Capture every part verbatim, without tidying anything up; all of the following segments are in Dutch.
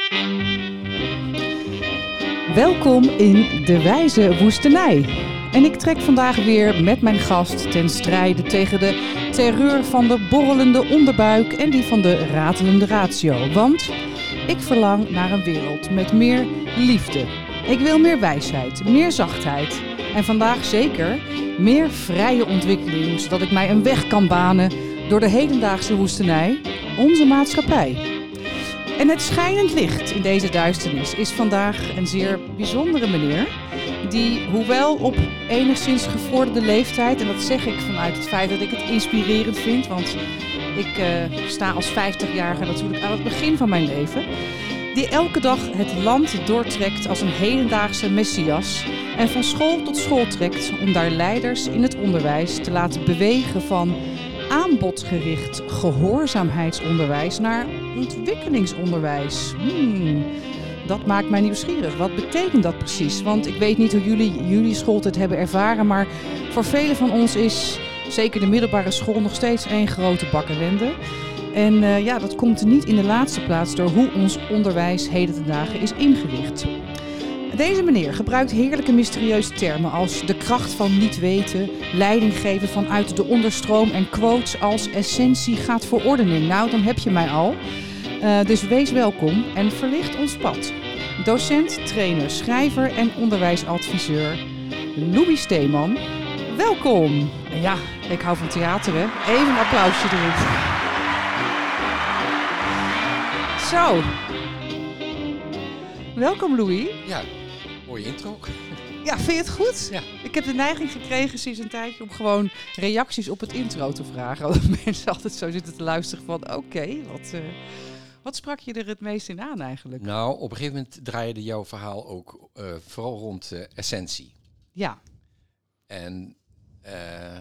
Welkom in de wijze woestenij. En ik trek vandaag weer met mijn gast ten strijde tegen de terreur van de borrelende onderbuik en die van de ratelende ratio. Want ik verlang naar een wereld met meer liefde. Ik wil meer wijsheid, meer zachtheid en vandaag zeker meer vrije ontwikkeling, zodat ik mij een weg kan banen door de hedendaagse woestenij, onze maatschappij. En het schijnend licht in deze duisternis is vandaag een zeer bijzondere meneer die, hoewel op enigszins gevorderde leeftijd, en dat zeg ik vanuit het feit dat ik het inspirerend vind, want ik uh, sta als vijftigjarige natuurlijk aan het begin van mijn leven, die elke dag het land doortrekt als een hedendaagse messias en van school tot school trekt om daar leiders in het onderwijs te laten bewegen van aanbodgericht gehoorzaamheidsonderwijs naar ontwikkelingsonderwijs. Hmm, dat maakt mij nieuwsgierig. Wat betekent dat precies? Want ik weet niet hoe jullie jullie schooltijd hebben ervaren, maar voor velen van ons is zeker de middelbare school nog steeds één grote bak ellende. En uh, ja, dat komt er niet in de laatste plaats door hoe ons onderwijs heden ten dagen is ingericht. Deze meneer gebruikt heerlijke mysterieuze termen als de kracht van niet weten, leiding geven vanuit de onderstroom en quotes als essentie gaat voor ordening. Nou, dan heb je mij al. Uh, dus wees welkom en verlicht ons pad. Docent, trainer, schrijver en onderwijsadviseur Louis Steeman. Welkom! Ja, ik hou van theater, hè? Even een applausje erin. Zo. Welkom, Louis. Ja, mooie intro. Ja, vind je het goed? Ja. Ik heb de neiging gekregen sinds een tijdje om gewoon reacties op het intro te vragen. Omdat mensen altijd zo zitten te luisteren van oké, okay, wat, uh, wat sprak je er het meest in aan eigenlijk? Nou, op een gegeven moment draaide jouw verhaal ook uh, vooral rond uh, essentie. Ja. En uh,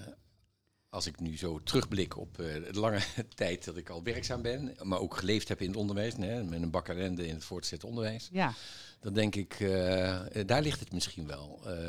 als ik nu zo terugblik op uh, de lange tijd dat ik al werkzaam ben, maar ook geleefd heb in het onderwijs, nee, met een bak ellende in het voortgezet onderwijs, ja. dan denk ik, uh, daar ligt het misschien wel. Uh,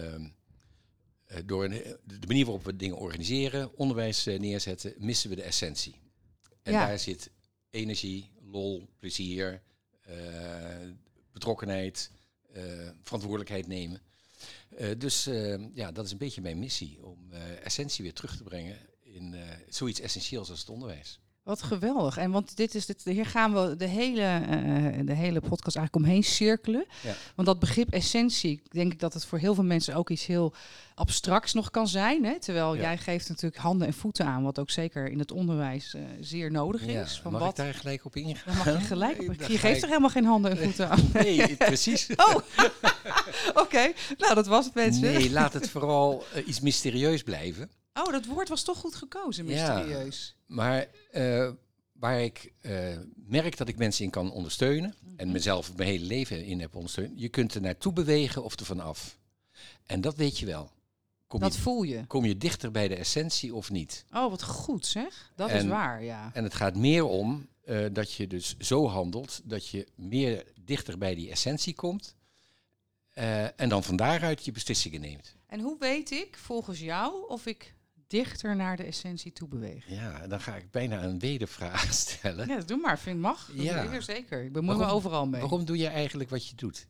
uh, door een, de manier waarop we dingen organiseren, onderwijs uh, neerzetten, missen we de essentie. En ja. daar zit energie, lol, plezier, uh, betrokkenheid, uh, verantwoordelijkheid nemen. Uh, dus uh, ja, dat is een beetje mijn missie, om uh, essentie weer terug te brengen in uh, zoiets essentieels als het onderwijs. Wat geweldig. En want dit is dit, hier gaan we de hele, uh, de hele podcast eigenlijk omheen cirkelen. Ja. Want dat begrip essentie, denk ik dat het voor heel veel mensen ook iets heel abstracts nog kan zijn. Hè? Terwijl ja. jij geeft natuurlijk handen en voeten aan, wat ook zeker in het onderwijs uh, zeer nodig is. Ja. Van mag wat, ik daar gelijk op ingaan? Dan mag je gelijk op. Nee, je geeft ik... toch helemaal geen handen en voeten aan? Nee, precies. Oh, oké. Okay. Nou, dat was het, mensen. Nee, laat het vooral uh, iets mysterieus blijven. Oh, dat woord was toch goed gekozen, mysterieus. Ja, maar uh, waar ik uh, merk dat ik mensen in kan ondersteunen, mm-hmm. en mezelf mijn hele leven in heb ondersteund, je kunt er naartoe bewegen of er vanaf. En dat weet je wel. Kom dat je, voel je. Kom je dichter bij de essentie of niet? Oh, wat goed zeg. Dat en, is waar, ja. En het gaat meer om uh, dat je dus zo handelt dat je meer dichter bij die essentie komt uh, en dan van daaruit je beslissingen neemt. En hoe weet ik volgens jou of ik dichter naar de essentie toe bewegen? Ja, dan ga ik bijna een wedervraag stellen. Ja, doe maar. Vind mag. Ja. Dat zeker. Ik bemoei me overal mee. Waarom doe je eigenlijk wat je doet?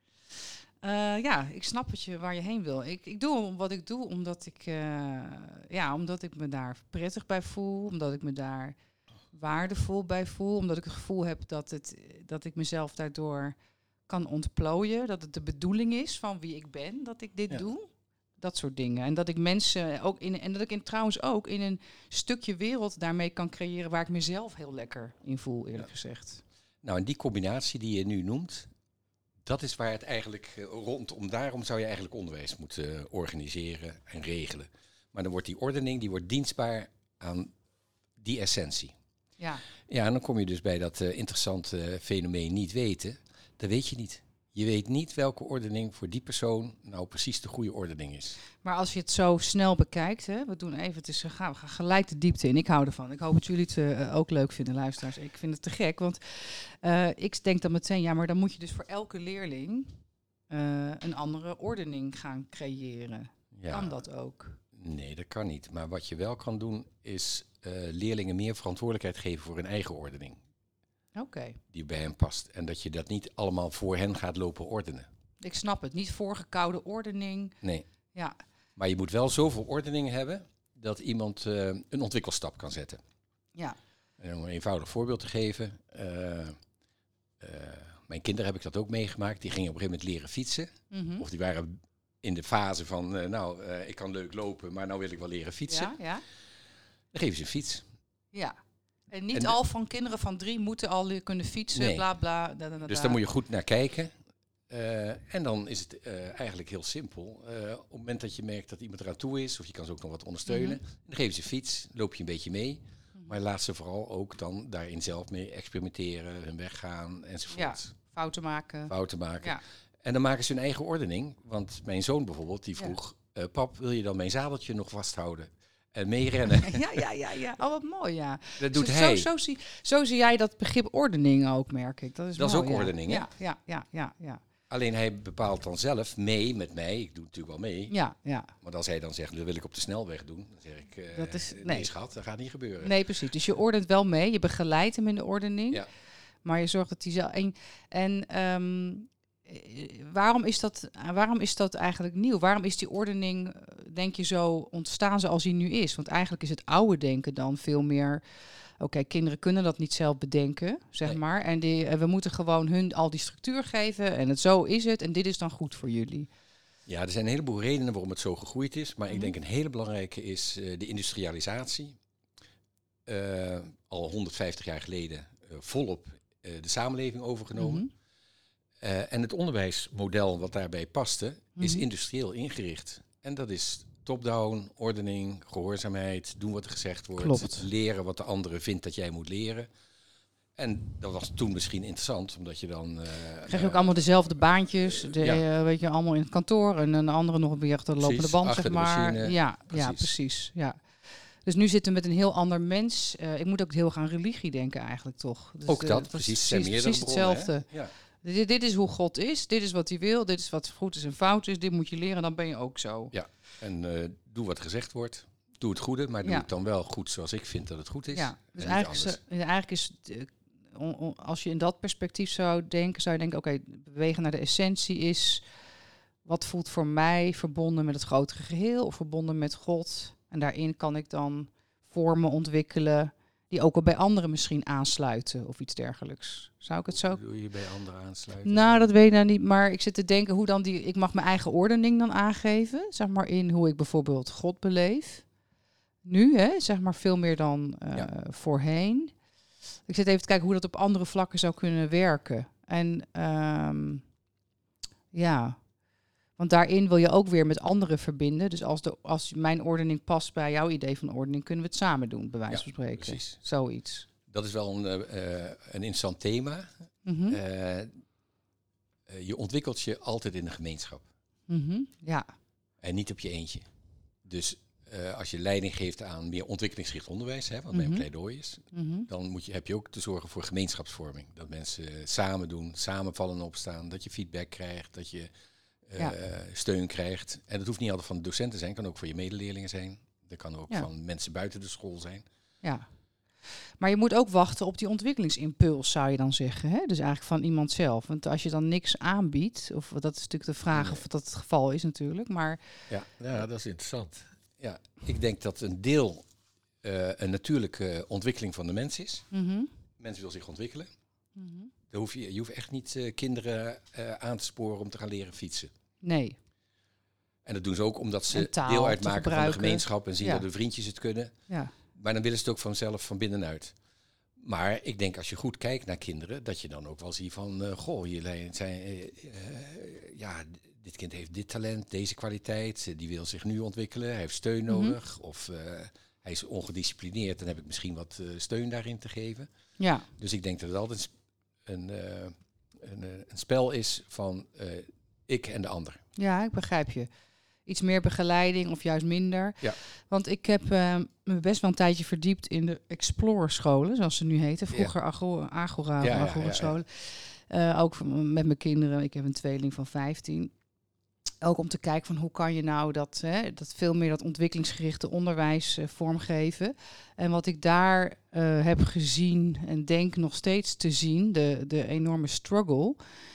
Uh, ja, ik snap wat je, waar je heen wil. Ik, ik doe wat ik doe omdat ik, uh, ja, omdat ik me daar prettig bij voel. Omdat ik me daar waardevol bij voel. Omdat ik het gevoel heb dat, het, dat ik mezelf daardoor kan ontplooien. Dat het de bedoeling is van wie ik ben, dat ik dit ja. doe. Dat soort dingen. En dat ik mensen ook in en dat ik in, trouwens ook in een stukje wereld daarmee kan creëren waar ik mezelf heel lekker in voel, eerlijk ja. gezegd. Nou, en die combinatie die je nu noemt, dat is waar het eigenlijk uh, rondom. Daarom zou je eigenlijk onderwijs moeten uh, organiseren en regelen. Maar dan wordt die ordening, die wordt dienstbaar aan die essentie. Ja. Ja, en dan kom je dus bij dat uh, interessante uh, fenomeen niet weten. Dat weet je niet. Je weet niet welke ordening voor die persoon nou precies de goede ordening is. Maar als je het zo snel bekijkt, hè, we doen even, het is, we gaan gelijk de diepte in. Ik hou ervan. Ik hoop dat jullie het uh, ook leuk vinden, luisteraars. Ik vind het te gek, want uh, ik denk dan meteen, ja, maar dan moet je dus voor elke leerling uh, een andere ordening gaan creëren. Ja. Kan dat ook? Nee, dat kan niet. Maar wat je wel kan doen, is uh, leerlingen meer verantwoordelijkheid geven voor hun eigen ordening. Oké. die bij hen past. En dat je dat niet allemaal voor hen gaat lopen ordenen. Ik snap het. Niet voorgekoude ordening. Nee. Ja. Maar je moet wel zoveel ordening hebben dat iemand uh, een ontwikkelstap kan zetten. Ja. En om een eenvoudig voorbeeld te geven. Uh, uh, mijn kinderen heb ik dat ook meegemaakt. Die gingen op een gegeven moment leren fietsen. Mm-hmm. Of die waren in de fase van, uh, nou, uh, ik kan leuk lopen, maar nou wil ik wel leren fietsen. Ja, ja. Dan geven ze een fiets. Ja. En niet en al van kinderen van drie moeten al kunnen fietsen, nee. bla bla. Da, da, da, dus daar moet je goed naar kijken. Uh, en dan is het uh, eigenlijk heel simpel. Uh, op het moment dat je merkt dat iemand eraan toe is, of je kan ze ook nog wat ondersteunen, mm-hmm. dan geef je ze een fiets, loop je een beetje mee. Mm-hmm. Maar laat ze vooral ook dan daarin zelf mee experimenteren, hun weg gaan enzovoort. Ja, fouten maken. Fouten maken. Ja. En dan maken ze hun eigen ordening. Want mijn zoon bijvoorbeeld, die vroeg, ja. uh, pap, wil je dan mijn zadeltje nog vasthouden? En meerennen. Ja, ja, ja, ja. Oh, wat mooi, ja. Dat doet zo, hij. Zo, zo, zie, zo zie jij dat begrip ordening ook, merk ik. Dat is, dat mooi, is ook ja. ordening, hè? Ja, ja, ja, ja, ja. Alleen hij bepaalt dan zelf mee met mij. Ik doe natuurlijk wel mee. Ja, ja. Maar als hij dan zegt, dat wil ik op de snelweg doen. Dan zeg ik, uh, dat is, nee. nee schat, dat gaat niet gebeuren. Nee, precies. Dus je ordent wel mee. Je begeleidt hem in de ordening. Ja. Maar je zorgt dat hij zelf... En, en um, waarom, is dat, waarom is dat eigenlijk nieuw? Waarom is die ordening, denk je, zo ontstaan zoals hij nu is? Want eigenlijk is het oude denken dan veel meer... Oké, okay, kinderen kunnen dat niet zelf bedenken, zeg nee. maar. En die, we moeten gewoon hun al die structuur geven. En het zo is het. En dit is dan goed voor jullie. Ja, er zijn een heleboel redenen waarom het zo gegroeid is. Maar mm-hmm. ik denk een hele belangrijke is uh, de industrialisatie. Uh, al honderdvijftig jaar geleden uh, volop uh, de samenleving overgenomen. Mm-hmm. Uh, en het onderwijsmodel wat daarbij paste, mm-hmm. is industrieel ingericht. En dat is top-down, ordening, gehoorzaamheid, doen wat er gezegd wordt. Klopt. Leren wat de andere vindt dat jij moet leren. En dat was toen misschien interessant, omdat je dan... Uh, Krijg je ook allemaal dezelfde baantjes, de, ja. uh, weet je, allemaal in het kantoor. En een andere nog weer achter de lopende precies, band, zeg maar. Machine, ja, precies. ja, precies. Ja. Dus nu zitten we met een heel ander mens. Uh, ik moet ook heel gaan religie denken eigenlijk, toch? Dus, ook dat, uh, precies. Precies, precies hetzelfde. Ja. Dit, dit is hoe God is, dit is wat hij wil, dit is wat goed is en fout is. Dit moet je leren, dan ben je ook zo. Ja, en uh, doe wat gezegd wordt. Doe het goede, maar doe ja. het dan wel goed zoals ik vind dat het goed is. Ja, dus eigenlijk is, eigenlijk is uh, on, on, als je in dat perspectief zou denken, zou je denken, oké, okay, bewegen naar de essentie is, wat voelt voor mij verbonden met het grotere geheel of verbonden met God? En daarin kan ik dan vormen ontwikkelen die ook al bij anderen misschien aansluiten of iets dergelijks. Zou ik het zo... Doe je bij anderen aansluiten? Nou, dat weet ik nou niet, maar ik zit te denken hoe dan die... Ik mag mijn eigen ordening dan aangeven, zeg maar in hoe ik bijvoorbeeld God beleef. Nu, hè, zeg maar veel meer dan uh, ja. voorheen. Ik zit even te kijken hoe dat op andere vlakken zou kunnen werken. En um, ja... Want daarin wil je ook weer met anderen verbinden. Dus als, de, als mijn ordening past bij jouw idee van ordening, kunnen we het samen doen, bij wijze van ja, spreken. Precies. Zoiets. Dat is wel een, uh, een interessant thema. Mm-hmm. Uh, uh, je ontwikkelt je altijd in een gemeenschap. Mm-hmm. Ja. En niet op je eentje. Dus uh, als je leiding geeft aan meer ontwikkelingsgericht onderwijs, hè, wat mm-hmm. mijn pleidooi is, mm-hmm. dan moet je, heb je ook te zorgen voor gemeenschapsvorming. Dat mensen uh, samen doen, samen vallen en opstaan, dat je feedback krijgt, dat je Uh, ja. steun krijgt. En dat hoeft niet altijd van de docenten te zijn, kan ook voor je medeleerlingen zijn. Dat kan ook ja. van mensen buiten de school zijn. Ja. Maar je moet ook wachten op die ontwikkelingsimpuls, zou je dan zeggen. Hè? Dus eigenlijk van iemand zelf. Want als je dan niks aanbiedt, of dat is natuurlijk de vraag nee. of dat het geval is natuurlijk. Maar ja, ja, dat is interessant. Ja, ik denk dat een deel uh, een natuurlijke ontwikkeling van de mens is. Mm-hmm. Mens wil zich ontwikkelen. Mm-hmm. Dan hoef je, je hoeft echt niet uh, kinderen uh, aan te sporen om te gaan leren fietsen. Nee. En dat doen ze ook omdat ze deel uitmaken van de gemeenschap en zien ja. dat de vriendjes het kunnen. Ja. Maar dan willen ze het ook vanzelf van binnenuit. Maar ik denk als je goed kijkt naar kinderen, dat je dan ook wel ziet van, uh, goh, jullie zijn, uh, uh, ja, dit kind heeft dit talent, deze kwaliteit, uh, die wil zich nu ontwikkelen, hij heeft steun mm-hmm. nodig. Of uh, hij is ongedisciplineerd, dan heb ik misschien wat uh, steun daarin te geven. Ja. Dus ik denk dat het altijd een, uh, een, uh, een spel is van uh, ik en de ander. Ja, ik begrijp je. Iets meer begeleiding of juist minder. Ja. Want ik heb uh, me best wel een tijdje verdiept in de Explore scholen, zoals ze nu heten. Vroeger ja. Agora, Agora, ja, Agora ja, ja, scholen. Ja. Uh, ook met mijn kinderen. Ik heb een tweeling van vijftien. Ook om te kijken van hoe kan je nou dat, hè, dat veel meer dat ontwikkelingsgerichte onderwijs uh, vormgeven. En wat ik daar uh, heb gezien en denk nog steeds te zien, de, de enorme struggle,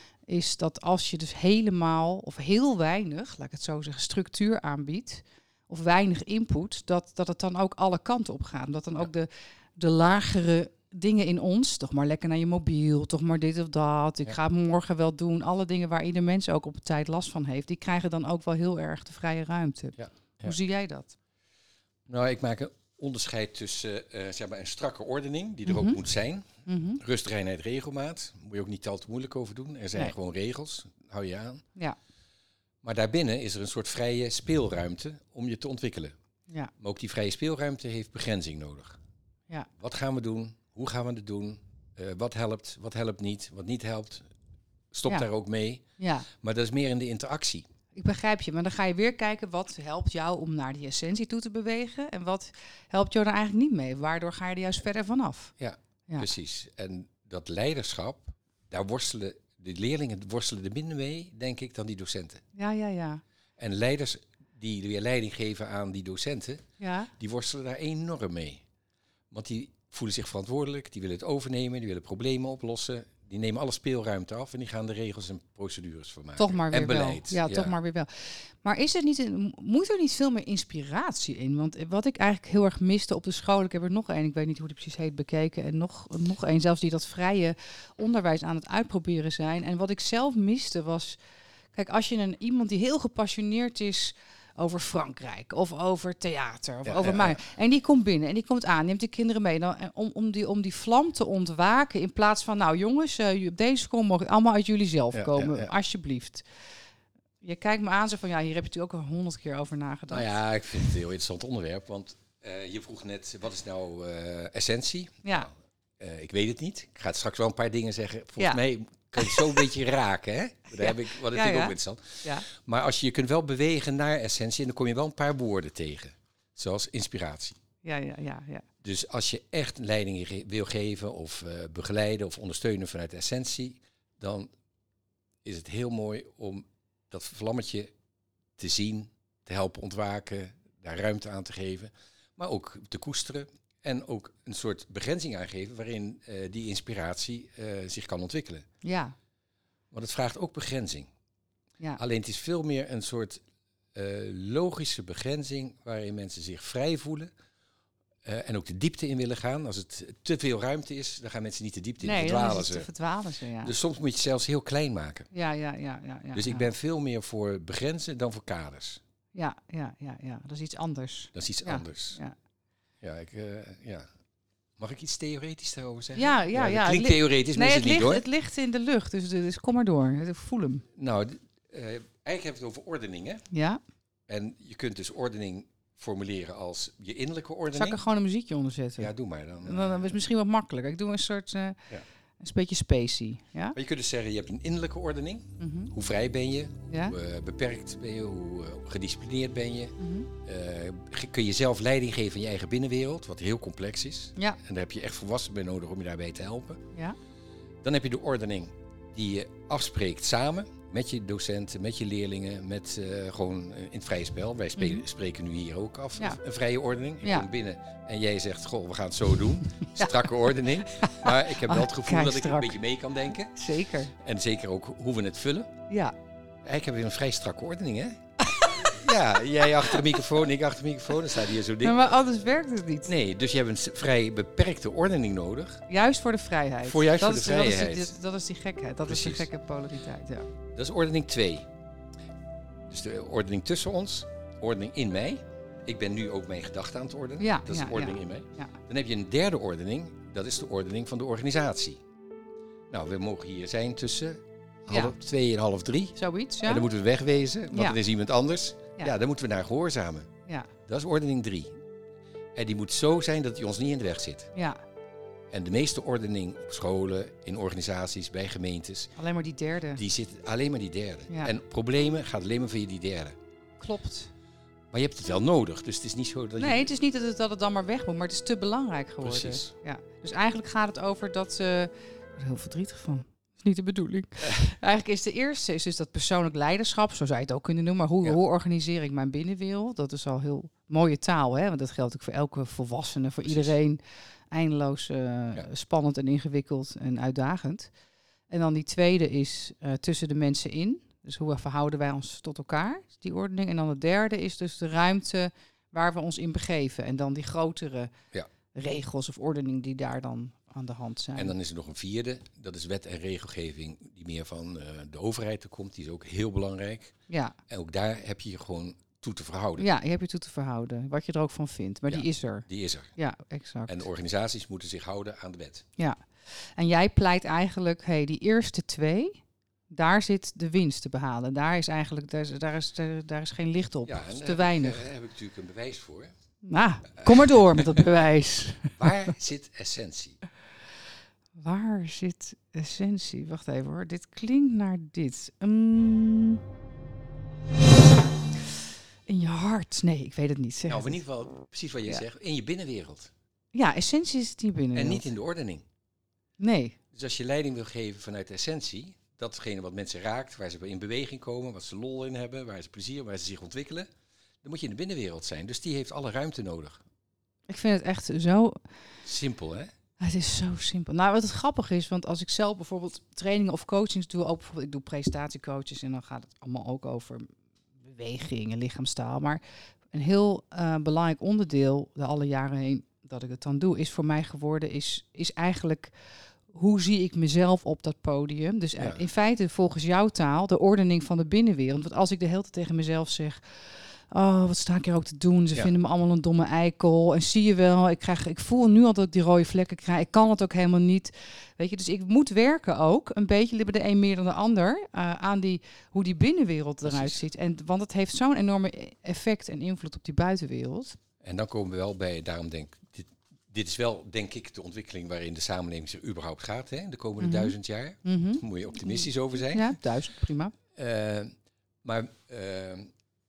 is dat als je dus helemaal of heel weinig, laat ik het zo zeggen, structuur aanbiedt, of weinig input, dat, dat het dan ook alle kanten op gaat. Dat dan ook de, de lagere dingen in ons, toch maar lekker naar je mobiel, toch maar dit of dat, ik ja. ga het morgen wel doen. Alle dingen waar ieder mens ook op de tijd last van heeft, die krijgen dan ook wel heel erg de vrije ruimte. Ja. Ja. Hoe zie jij dat? Nou, ik maak een onderscheid tussen uh, zeg maar een strakke ordening, die er mm-hmm. ook moet zijn. Mm-hmm. Rust, reinheid, regelmaat. Moet je ook niet al te moeilijk over doen. Er zijn nee. gewoon regels, hou je aan. Ja. Maar daarbinnen is er een soort vrije speelruimte om je te ontwikkelen. Ja. Maar ook die vrije speelruimte heeft begrenzing nodig. Ja. Wat gaan we doen? Hoe gaan we het doen? Uh, wat helpt? Wat helpt niet? Wat niet helpt? Stop ja. daar ook mee. Ja. Maar dat is meer in de interactie. Ik begrijp je, maar dan ga je weer kijken wat helpt jou om naar die essentie toe te bewegen en wat helpt jou er eigenlijk niet mee. Waardoor ga je er juist verder vanaf? Ja, ja. precies. En dat leiderschap, daar worstelen de leerlingen worstelen er minder mee, denk ik, dan die docenten. Ja, ja, ja. En leiders die weer leiding geven aan die docenten, ja. die worstelen daar enorm mee. Want die voelen zich verantwoordelijk, die willen het overnemen, die willen problemen oplossen. Die nemen alle speelruimte af en die gaan de regels en procedures van maken. Toch maar weer en beleid. wel. Ja, ja, toch maar weer wel. Maar is het niet een, moet er niet veel meer inspiratie in? Want wat ik eigenlijk heel erg miste op de school, ik heb er nog één, ik weet niet hoe die precies heet, bekeken. En nog, nog één, zelfs die dat vrije onderwijs aan het uitproberen zijn. En wat ik zelf miste was, kijk, als je een iemand die heel gepassioneerd is over Frankrijk of over theater of ja, over ja, mij. Ja. En die komt binnen en die komt aan, neemt die kinderen mee. Dan, om, om, die, om die vlam te ontwaken in plaats van, nou jongens, uh, op deze school mogen allemaal uit jullie zelf ja, komen, ja, ja. alsjeblieft. Je kijkt me aan zo van, ja, hier heb je natuurlijk ook al honderd keer over nagedacht. Nou ja, ik vind het een heel interessant onderwerp, want uh, je vroeg net, wat is nou uh, essentie? Ja. Nou, uh, ik weet het niet. Ik ga straks wel een paar dingen zeggen. Volgens ja. mij kan je het zo een beetje raken, hè? Daar ja. heb ik, wat natuurlijk ja, ja. ook interessant. Ja. Maar als je je kunt wel bewegen naar essentie, en dan kom je wel een paar woorden tegen. Zoals inspiratie. Ja, ja, ja, ja. Dus als je echt leiding ge- wil geven of uh, begeleiden of ondersteunen vanuit de essentie, dan is het heel mooi om dat vlammetje te zien, te helpen ontwaken, daar ruimte aan te geven, maar ook te koesteren en ook een soort begrenzing aangeven waarin uh, die inspiratie uh, zich kan ontwikkelen. Ja. Want het vraagt ook begrenzing. Ja. Alleen het is veel meer een soort uh, logische begrenzing waarin mensen zich vrij voelen uh, en ook de diepte in willen gaan. Als het te veel ruimte is, dan gaan mensen niet de diepte nee, in, verdwalen dan ze. Te verdwalen ze, ja. Dus soms moet je het zelfs heel klein maken. Ja, ja, ja, ja, ja. Dus ik ja. ben veel meer voor begrenzen dan voor kaders. Ja, ja, ja, ja. Dat is iets anders. Dat is iets ja. anders. Ja. Ja, ik, uh, ja. Mag ik iets theoretisch daarover zeggen? Ja, ja, ja. ja klinkt li- theoretisch, maar nee, is het, het ligt, niet hoor. Het ligt in de lucht, dus, dus kom maar door. Ik voel hem. Nou, d- uh, eigenlijk hebben we het over ordeningen. Ja. En je kunt dus ordening formuleren als je innerlijke ordening. Zal ik er gewoon een muziekje onder zetten? Ja, doe maar dan. Dan, dan is het misschien wat makkelijker. Ik doe een soort, uh, ja. een beetje spacey. Ja? Maar je kunt dus zeggen, je hebt een innerlijke ordening. Mm-hmm. Hoe vrij ben je? Ja? Hoe uh, beperkt ben je? Hoe uh, gedisciplineerd ben je? Mm-hmm. Uh, kun je zelf leiding geven aan je eigen binnenwereld, wat heel complex is. Ja. En daar heb je echt volwassenen bij nodig om je daarbij te helpen. Ja. Dan heb je de ordening die je afspreekt samen met je docenten, met je leerlingen, met uh, gewoon uh, in het vrije spel. Wij spe- mm-hmm. spreken nu hier ook af, ja. een vrije ordening. Ik ja. kom binnen en jij zegt, goh, we gaan het zo doen. Strakke ordening. Maar ik heb wel het gevoel oh, dat ik strak. een beetje mee kan denken. Zeker. En zeker ook hoe we het vullen. Ja. Eigenlijk hebben we een vrij strakke ordening, hè? Ja, jij achter de microfoon, ik achter de microfoon. Dan staat hier zo dik. Ja, maar anders werkt het niet. Nee, dus je hebt een vrij beperkte ordening nodig. Juist voor de vrijheid. Voor juist dat voor is, de vrijheid. Dat is die, dat is die gekheid. Dat Precies. is de gekke polariteit, ja. Dat is ordening twee. Dus de ordening tussen ons, ordening in mij. Ik ben nu ook mijn gedachten aan het ordenen. Ja, dat is ja, de ordening ja. in mij. Ja. Dan heb je een derde ordening. Dat is de ordening van de organisatie. Nou, we mogen hier zijn tussen half Ja. twee en half drie. Zoiets, ja. En dan moeten we wegwezen, want Ja. er is iemand anders. Ja. Ja, dan moeten we naar gehoorzamen. Ja. Dat is ordening drie. En die moet zo zijn dat die ons niet in de weg zit. Ja. En de meeste ordening op scholen, in organisaties, bij gemeentes, Alleen maar die derde. die zit alleen maar die derde. Ja. En problemen gaat alleen maar via die derde. Klopt. Maar je hebt het wel nodig, dus het is niet zo dat je... Nee, het is niet dat het, dat het dan maar weg moet, maar het is te belangrijk geworden. Precies. Ja. Dus eigenlijk gaat het over dat... Uh, ik word er heel verdrietig van. niet de bedoeling. Eigenlijk is de eerste is dus dat persoonlijk leiderschap, zo zou je het ook kunnen noemen. Maar hoe, ja. hoe organiseer ik mijn binnenwereld? Dat is al heel mooie taal, hè? Want dat geldt ook voor elke volwassene, voor Precies. iedereen. Eindeloos uh, ja. spannend en ingewikkeld en uitdagend. En dan die tweede is uh, tussen de mensen in. Dus hoe verhouden wij ons tot elkaar, die ordening. En dan de derde is dus de ruimte waar we ons in begeven. En dan die grotere ja. regels of ordening die daar dan aan de hand zijn. En dan is er nog een vierde. Dat is wet en regelgeving die meer van uh, de overheid er komt. Die is ook heel belangrijk. Ja. En ook daar heb je je gewoon toe te verhouden. Ja, je hebt je toe te verhouden. Wat je er ook van vindt. Maar ja, die is er. Die is er. Ja, exact. En de organisaties moeten zich houden aan de wet. Ja. En jij pleit eigenlijk, hey, die eerste twee... Daar zit de winst te behalen. Daar is eigenlijk daar is, daar is, daar, daar is geen licht op. Ja, en, te uh, weinig. Daar heb ik natuurlijk een bewijs voor. Nou, kom maar door met dat bewijs. Waar zit essentie? Waar zit essentie? Wacht even hoor. Dit klinkt naar dit. Um, in je hart. Nee, ik weet het niet. Zeg nou, het. in ieder geval precies wat je ja. zegt. In je binnenwereld. Ja, essentie is het in je binnenwereld. En niet in de ordening. Nee. Dus als je leiding wil geven vanuit de essentie... datgene wat mensen raakt, waar ze in beweging komen, wat ze lol in hebben, waar ze plezier, waar ze zich ontwikkelen, dan moet je in de binnenwereld zijn. Dus die heeft alle ruimte nodig. Ik vind het echt zo... Simpel, hè? Het is zo simpel. Nou, wat het grappig is, want als ik zelf bijvoorbeeld trainingen of coachings doe, ook bijvoorbeeld, ik doe presentatiecoaches en dan gaat het allemaal ook over beweging en lichaamstaal. Maar een heel uh, belangrijk onderdeel, de alle jaren heen dat ik het dan doe, is voor mij geworden, is, is eigenlijk... Hoe zie ik mezelf op dat podium? Dus ja. in feite, volgens jouw taal, de ordening van de binnenwereld. Want als ik de hele tijd tegen mezelf zeg... Oh, wat sta ik hier ook te doen? Ze ja. vinden me allemaal een domme eikel. En zie je wel, ik, krijg, ik voel nu al dat ik die rode vlekken krijg. Ik kan het ook helemaal niet. Weet je, dus ik moet werken ook, een beetje bij de een meer dan de ander... Uh, aan die, hoe die binnenwereld eruit Precies. ziet. En, want het heeft zo'n enorme effect en invloed op die buitenwereld. En dan komen we wel bij, daarom denk ik... Dit is wel, denk ik, de ontwikkeling waarin de samenleving zich überhaupt gaat, hè, de komende mm-hmm. duizend jaar. Mm-hmm. Daar moet je optimistisch over zijn. Ja, duizend, prima. Uh, maar uh, uh,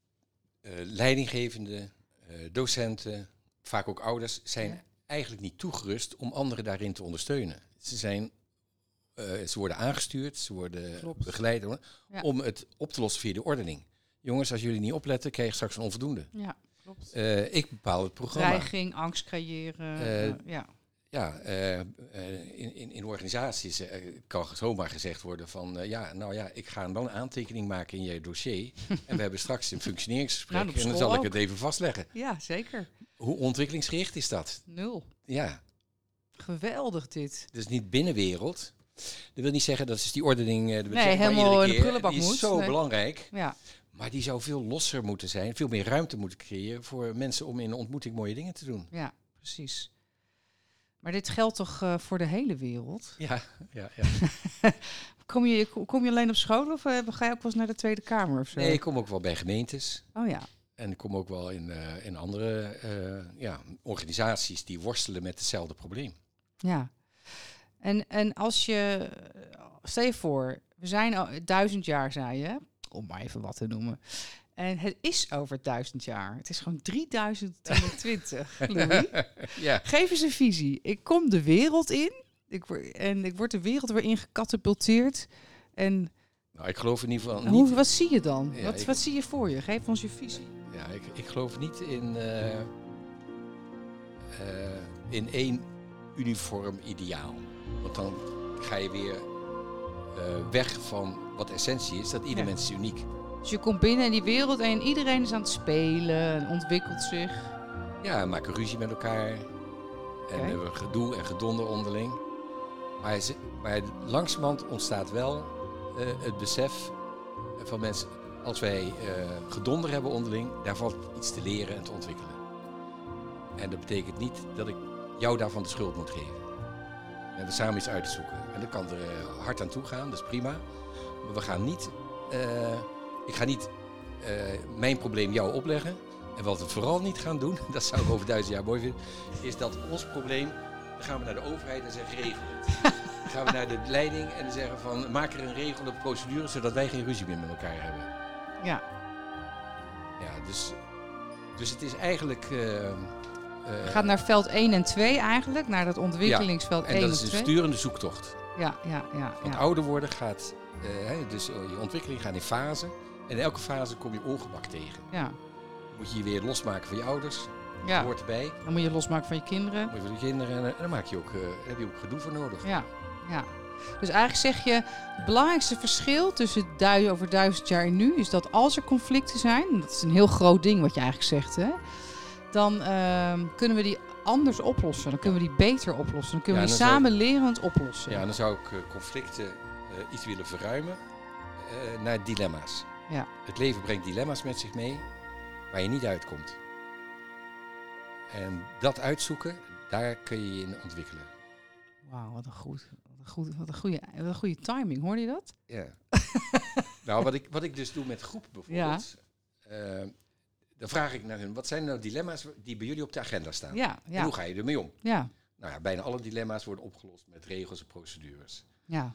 leidinggevenden, uh, docenten, vaak ook ouders, zijn ja. eigenlijk niet toegerust om anderen daarin te ondersteunen. Ze, zijn, uh, ze worden aangestuurd, ze worden Klopt. begeleid hoor, ja. om het op te lossen via de ordening. Jongens, als jullie niet opletten, krijg je straks een onvoldoende. Ja. Uh, ik bepaal het programma. Dreiging, angst creëren. Uh, uh, ja, ja uh, uh, in, in, in organisaties uh, kan zomaar gezegd worden van... Uh, ja, nou ja, ik ga dan een aantekening maken in je dossier. En we hebben straks een functioneringsgesprek nou, en dan zal ook. ik het even vastleggen. Ja, zeker. Hoe ontwikkelingsgericht is dat? Nul. Ja. Geweldig dit. Dus niet binnenwereld. Dat wil niet zeggen dat is die ordening... Uh, de nee, helemaal in de prullenbak moet. Die is moet. zo nee. belangrijk. Ja. Maar die zou veel losser moeten zijn, veel meer ruimte moeten creëren voor mensen om in een ontmoeting mooie dingen te doen. Ja, precies. Maar dit geldt toch uh, voor de hele wereld? Ja, ja, ja. kom, je, kom je alleen op school of uh, ga je ook wel eens naar de Tweede Kamer of zo? Nee, ik kom ook wel bij gemeentes. Oh ja. En ik kom ook wel in, uh, in andere uh, ja, organisaties die worstelen met hetzelfde probleem. Ja. En, en als je, stel je voor, we zijn al duizend jaar, zei je, om maar even wat te noemen. En het is over duizend jaar. Het is gewoon drieduizend tweeëntwintig. Louis. Ja. Geef eens een visie. Ik kom de wereld in. Ik word, en ik word de wereld weer in gecatapulteerd. En nou, ik geloof in ieder geval niet... Hoe, wat zie je dan? Ja, wat, ik, wat zie je voor je? Geef ons je visie. Ja, ik, ik geloof niet in, uh, uh, in één uniform ideaal. Want dan ga je weer uh, weg van wat essentie is. Dat ieder ja. mens is uniek. Dus je komt binnen in die wereld en iedereen is aan het spelen en ontwikkelt zich. Ja, maken ruzie met elkaar. En okay. hebben we gedoe en gedonder onderling. Maar, ze, maar langzamerhand ontstaat wel uh, het besef van mensen... als wij uh, gedonder hebben onderling, daar valt iets te leren en te ontwikkelen. En dat betekent niet dat ik jou daarvan de schuld moet geven. En we samen iets uit te zoeken. En dat kan er uh, hard aan toe gaan, dat is prima. Maar we gaan niet... Uh, ik ga niet uh, mijn probleem jou opleggen. En wat we vooral niet gaan doen, dat zou ik over duizend jaar mooi vinden... is dat ons probleem, dan gaan we naar de overheid en zeggen regel het. Dan gaan we naar de leiding en zeggen van maak er een regel op procedure... zodat wij geen ruzie meer met elkaar hebben. Ja. Ja, dus, dus het is eigenlijk... Uh, uh, Je gaat naar veld één en twee eigenlijk, naar dat ontwikkelingsveld ja, één en twee. En dat is een sturende zoektocht. Ja, ja, ja. Want ja. ouder worden gaat, uh, hè, dus je ontwikkeling gaat in fasen. En in elke fase kom je ongemak tegen. Ja. Moet je je weer losmaken van je ouders. Ja. Dat hoort erbij. Dan moet je losmaken van je kinderen. Moet je van je kinderen en, en dan maak je ook, uh, heb je ook gedoe voor nodig. Ja, ja. Dus eigenlijk zeg je, het belangrijkste verschil tussen du- over duizend jaar en nu is dat als er conflicten zijn, en dat is een heel groot ding wat je eigenlijk zegt, hè, dan uh, kunnen we die anders oplossen. Dan kunnen we die beter oplossen. Dan kunnen Ja, we die dan samen zou, lerend oplossen. Ja, dan zou ik uh, conflicten uh, iets willen verruimen uh, naar dilemma's. Ja. Het leven brengt dilemma's met zich mee waar je niet uitkomt. En dat uitzoeken, daar kun je je in ontwikkelen. Wauw, wat een goed, wat een goed, wat een goede, wat een goede timing. Hoorde je dat? Ja. Nou, wat ik, wat ik dus doe met groepen bijvoorbeeld, ja. uh, dan vraag ik naar hun, wat zijn nou dilemma's die bij jullie op de agenda staan? Ja, ja. En hoe ga je ermee om? Ja. Nou ja, bijna alle dilemma's worden opgelost met regels en procedures. Ja.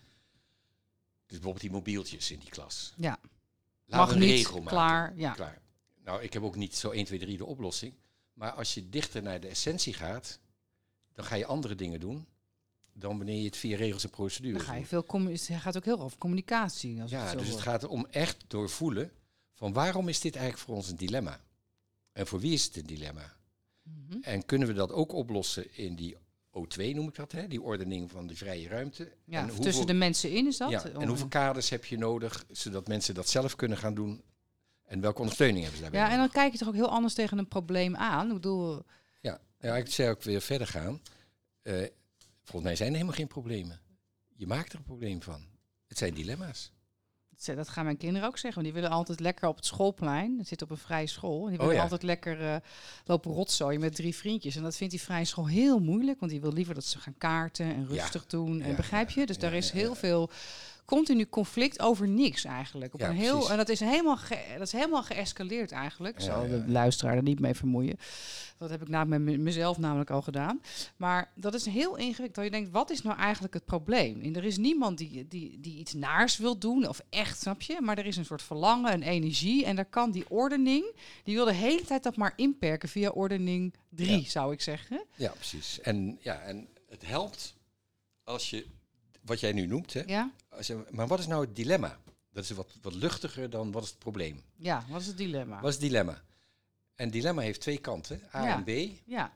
Dus bijvoorbeeld die mobieltjes in die klas. Ja. Laten Mag we een niet, regel maken. klaar, ja. Klaar. Nou, ik heb ook niet zo één, twee, drie de oplossing. Maar als je dichter naar de essentie gaat, dan ga je andere dingen doen dan wanneer je het via regels en procedures Dan ga je doet. veel commu- het gaat ook heel over communicatie. Als Ja, het zo dus het wordt. gaat om echt doorvoelen van waarom is dit eigenlijk voor ons een dilemma? En voor wie is het een dilemma? Mm-hmm. En kunnen we dat ook oplossen in die O twee, noem ik dat, hè? Die ordening van de vrije ruimte. Ja, en tussen hoeveel, de mensen in is dat? ja, en hoeveel kaders heb je nodig, zodat mensen dat zelf kunnen gaan doen? En welke ondersteuning hebben ze daarbij Ja, en nodig? dan kijk je toch ook heel anders tegen een probleem aan. Ik bedoel, Ja, ja, ik zou ook weer verder gaan. Uh, volgens mij zijn er helemaal geen problemen. Je maakt er een probleem van. Het zijn dilemma's. dat gaan mijn kinderen ook zeggen. Want die willen altijd lekker op het schoolplein. Het zit op een vrije school. En die willen Oh ja. altijd lekker uh, lopen rotzooien met drie vriendjes. En dat vindt die vrije school heel moeilijk. Want die wil liever dat ze gaan kaarten en rustig Ja. doen. En Ja, begrijp je? Dus ja, daar is ja, heel ja. veel continu conflict over niks eigenlijk. Op Ja, een heel, precies. en dat is, helemaal ge, dat is helemaal geëscaleerd eigenlijk. Ik Ja, zal ja, de ja. luisteraar er niet mee vermoeien. Dat heb ik namelijk met me- mezelf namelijk al gedaan. Maar dat is heel ingewikkeld. Dat je denkt, wat is nou eigenlijk het probleem? En er is niemand die, die, die iets naars wil doen, of echt, snap je? Maar er is een soort verlangen, een energie. En daar kan die ordening, die wil de hele tijd dat maar inperken via ordening drie, Ja. zou ik zeggen. Ja, precies. En, ja, en het helpt als je, wat jij nu noemt, hè, Ja? als je, maar wat is nou het dilemma? Dat is wat, wat luchtiger dan wat is het probleem. Ja, wat is het dilemma? Wat is het dilemma? En dilemma heeft twee kanten, A Ja. en B. Ja,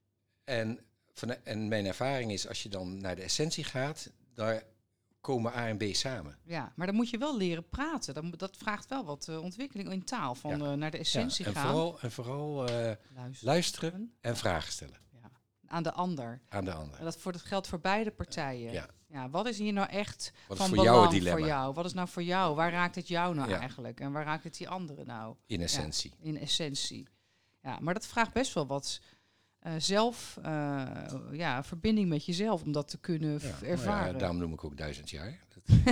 En, van, en mijn ervaring is, als je dan naar de essentie gaat, daar komen A en B samen. ja, maar dan moet je wel leren praten. Dat, moet- dat vraagt wel wat uh, ontwikkeling in taal. Van Ja. uh, naar de essentie Ja, en gaan. vooral, en vooral uh, Luisteren. luisteren en vragen stellen Ja. Aan de ander. aan de ander. En dat, voor, dat geldt voor beide partijen. Ja. Ja, wat is hier nou echt Wat is van voor jou belang het dilemma? voor jou? Wat is nou voor jou? Waar raakt het jou nou Ja. eigenlijk? En waar raakt het die andere nou? In essentie. In essentie. Ja, maar dat vraagt best wel wat uh, zelf, uh, ja, verbinding met jezelf om dat te kunnen Ja, f- nou ervaren. ja, daarom noem ik ook duizend jaar. Dat,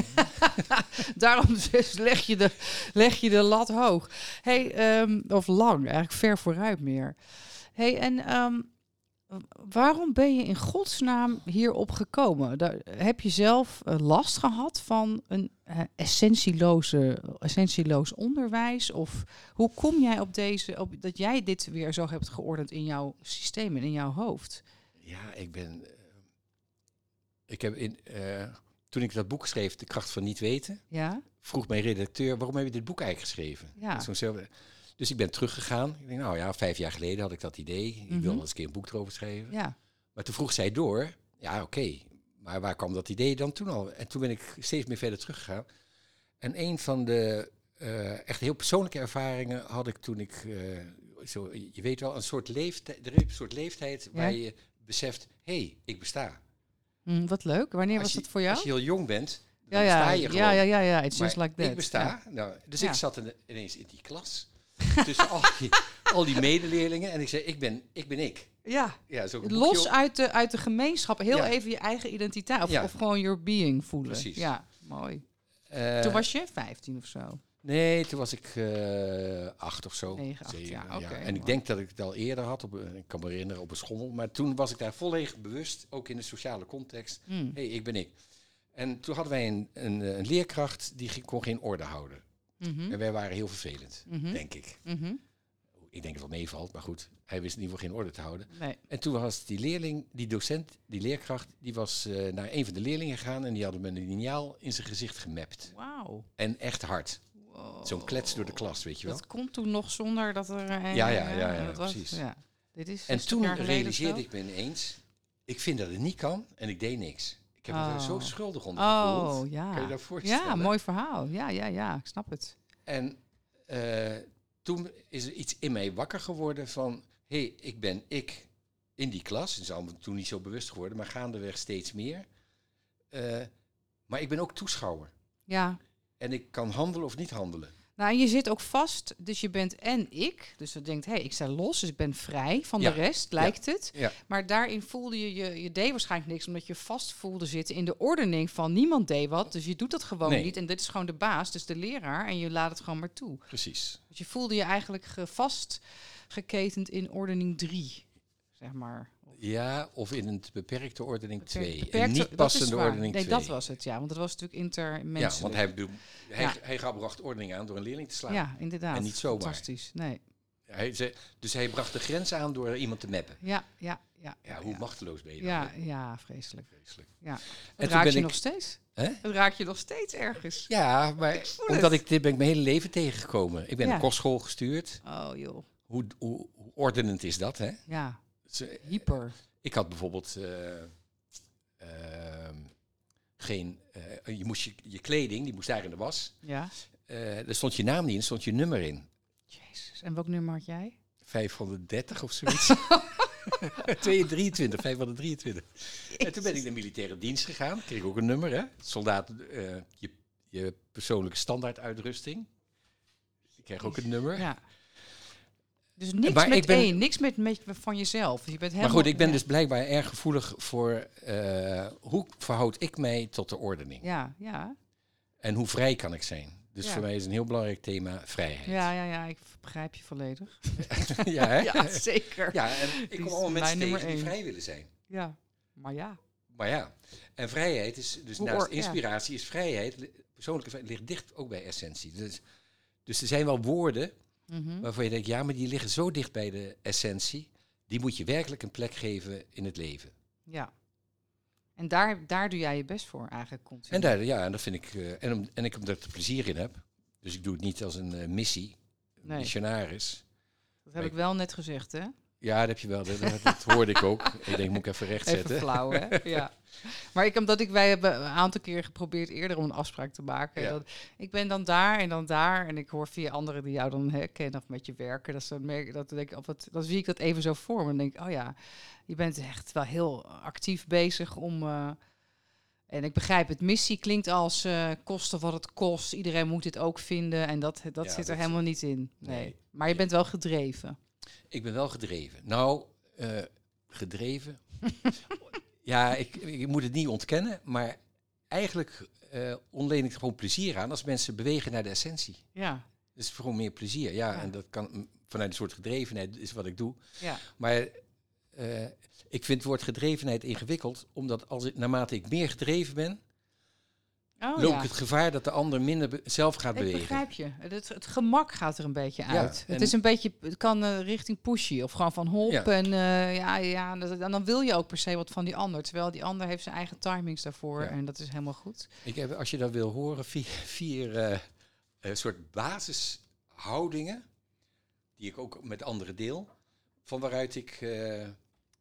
Daarom dus leg je de, leg je de lat hoog. Hey, um, of lang, eigenlijk ver vooruit meer. Hey, en um, waarom ben je in godsnaam hierop gekomen? Daar, heb je zelf uh, last gehad van een uh, essentieloze, essentieloos onderwijs? Of hoe kom jij op deze, op, dat jij dit weer zo hebt geordend in jouw systeem en in jouw hoofd? ja, ik ben... Uh, ik heb in, uh, toen ik dat boek schreef, De Kracht van Niet Weten, Ja? vroeg mijn redacteur, waarom heb je dit boek eigenlijk geschreven? Ja. Zo'n zelfde- Dus ik ben teruggegaan. Ik denk, nou ja, vijf jaar geleden had ik dat idee. Ik Mhm. wilde eens een keer een boek erover schrijven. Ja. Maar toen vroeg zij door, ja oké, okay, maar waar kwam dat idee dan toen al? En toen ben ik steeds meer verder teruggegaan. En een van de uh, echt heel persoonlijke ervaringen had ik toen ik, uh, zo, je weet wel, een soort leeftijd, er is een soort leeftijd Ja. waar je beseft, hé, hey, ik besta. Hm, wat leuk. Wanneer Als was je- dat voor jou? Als je heel jong bent, dan Ja, ja, besta je gewoon. ja, ja, ja, ja. It's Maar just like that. ik besta. Ja. Nou, dus Ja. ik zat in- ineens in die klas. Tussen al die, al die medeleerlingen. En ik zei, ik ben ik. Ben ik. Ja. Ja, is ook een Los boekje. uit de, uit de gemeenschap. Heel Ja. even je eigen identiteit. Of, Ja. of gewoon your being voelen. Precies. Ja, mooi. Eh, Toen was je vijftien of zo. Nee, toen was ik uh, acht of zo. Negen, acht, Zeven, ja, oké, En mooi. ik denk dat ik het al eerder had. Op, een- ik kan me herinneren op een schommel. Maar toen was ik daar volledig bewust. Ook in de sociale context. Hm. Hé, hey, ik ben ik. En toen hadden wij een, een, een leerkracht die ge- kon geen orde houden. Mhm. En wij waren heel vervelend, Mhm. denk ik. Mhm. ik denk dat het wel meevalt, maar goed. Hij wist in ieder geval geen orde te houden. Nee. En toen was die leerling, die docent, die leerkracht, die was uh, naar een van de leerlingen gegaan en die hadden met een liniaal in zijn gezicht gemapt. Wauw. En echt hard. Wow. Zo'n klets door de klas, weet je wel. Dat komt toen nog zonder dat er... Uh, ja, ja, ja, ja, dat precies. Was, ja. Dit is en toen realiseerde ik me ineens, ik vind dat het niet kan en ik deed niks. Ik heb oh. me er zo schuldig onder oh, gevoeld. Ja. Kan je dat voorstellen? Ja, mooi verhaal. Ja, ja, ja, ik snap het. En uh, toen is er iets in mij wakker geworden van... hé, hey, ik ben ik in die klas. Het is allemaal toen niet zo bewust geworden, maar gaandeweg steeds meer. Uh, maar ik ben ook toeschouwer. Ja. En ik kan handelen of niet handelen. Nou, en je zit ook vast, dus je bent en ik. Dus je denkt, hé, hey, ik sta los, dus ik ben vrij van ja. de rest, lijkt ja. het. Ja. Maar daarin voelde je, je, je deed waarschijnlijk niks, omdat je vast voelde zitten in de ordening van niemand deed wat. Dus je doet dat gewoon nee. niet. En dit is gewoon de baas, dus de leraar, en je laat het gewoon maar toe. Precies. Dus je voelde je eigenlijk ge, vastgeketend in ordening drie, zeg maar. Ja, of in een beperkte ordening twee. Beperkte, een niet passende ordening nee, twee. dat was het, ja. Want dat was natuurlijk intermenselijk. Ja, want hij, bedoel, hij, ja. hij bracht ordening aan door een leerling te slaan. Ja, inderdaad. En niet zomaar. Fantastisch, nee. Hij, ze, dus hij bracht de grens aan door iemand te mappen. Ja, ja, ja. Ja, hoe ja. machteloos ben je dan? Ja, ja, vreselijk. vreselijk. Ja. Het en raakt je ik, nog steeds. Hè? Het raakt je nog steeds ergens. Ja, maar ik omdat het. ik dit ben ik mijn hele leven tegengekomen. Ik ben ja. naar kostschool gestuurd. Oh joh. Hoe, hoe, hoe ordenend is dat, hè? Ja, Ze, hyper. Ik had bijvoorbeeld uh, uh, geen... Uh, je moest je, je kleding, die moest daar in de was. Ja. Uh, daar stond je naam niet in, stond je nummer in. Jezus, en welk nummer had jij? vijfhonderddertig of zoiets. tweehonderddrieëntwintig, vijfhonderddrieëntwintig. Jezus. En toen ben ik naar militaire dienst gegaan. Kreeg ook een nummer, hè. Soldaat, uh, je, je persoonlijke standaarduitrusting. Ik kreeg ook een nummer. Ja. Dus niks maar met ik ben, één, niks met, met van jezelf. Je bent helemaal, maar goed, ik ben ja. dus blijkbaar erg gevoelig voor uh, hoe verhoud ik mij tot de ordening. Ja, ja. En hoe vrij kan ik zijn. Dus ja. voor mij is een heel belangrijk thema vrijheid. Ja, ja, ja, ik begrijp je volledig. ja, hè? Ja, zeker. Ja, en ik kom allemaal mensen tegen die één. vrij willen zijn. Ja, maar ja. Maar ja, en vrijheid is, dus hoe naast or, inspiratie ja. is vrijheid, persoonlijke vrijheid ligt dicht ook bij essentie. Dus, dus er zijn wel woorden mm-hmm. waarvan je denkt, ja, maar die liggen zo dicht bij de essentie, die moet je werkelijk een plek geven in het leven. Ja. En daar, daar doe jij je best voor eigenlijk continu. En daar, ja, en dat vind ik, uh, en, om, en ik omdat ik er plezier in heb. Dus ik doe het niet als een uh, missie, een nee. missionaris. Dat heb ik, ik wel net gezegd, hè? Ja, dat heb je wel. Dat, dat hoorde ik ook. Ik denk, moet ik even rechtzetten. Even flauw, hè? Ja. Maar ik, omdat ik, wij hebben een aantal keer geprobeerd eerder om een afspraak te maken. Ja. Dat, ik ben dan daar en dan daar. En ik hoor via anderen die jou dan herkennen of met je werken. Dat, dan merk, dat denk ik, of het, dan zie ik dat even zo voor me. En denk ik, oh ja, je bent echt wel heel actief bezig om... Uh, en ik begrijp het, missie klinkt als uh, kosten wat het kost. Iedereen moet dit ook vinden. En dat, dat ja, zit er dat helemaal niet in. Nee. nee. Maar je bent wel gedreven. Ik ben wel gedreven. Nou, uh, gedreven... ja, ik, ik moet het niet ontkennen, maar eigenlijk uh, ontleen ik er gewoon plezier aan als mensen bewegen naar de essentie. Ja. Dus gewoon meer plezier. Ja, ja. En dat kan vanuit een soort gedrevenheid is wat ik doe. Ja. Maar uh, ik vind het woord gedrevenheid ingewikkeld, omdat als ik, naarmate ik meer gedreven ben, oh, loop ja. ik het gevaar dat de ander minder be- zelf gaat ik bewegen. Begrijp je. Het, het gemak gaat er een beetje ja, uit. Het is een beetje, het kan uh, richting pushy of gewoon van hop ja. en uh, ja, ja, dat, en dan wil je ook per se wat van die ander, terwijl die ander heeft zijn eigen timings daarvoor ja. en dat is helemaal goed. Ik heb, als je dat wil horen, vier, vier uh, uh, soort basishoudingen die ik ook met anderen deel, van waaruit ik uh, uh,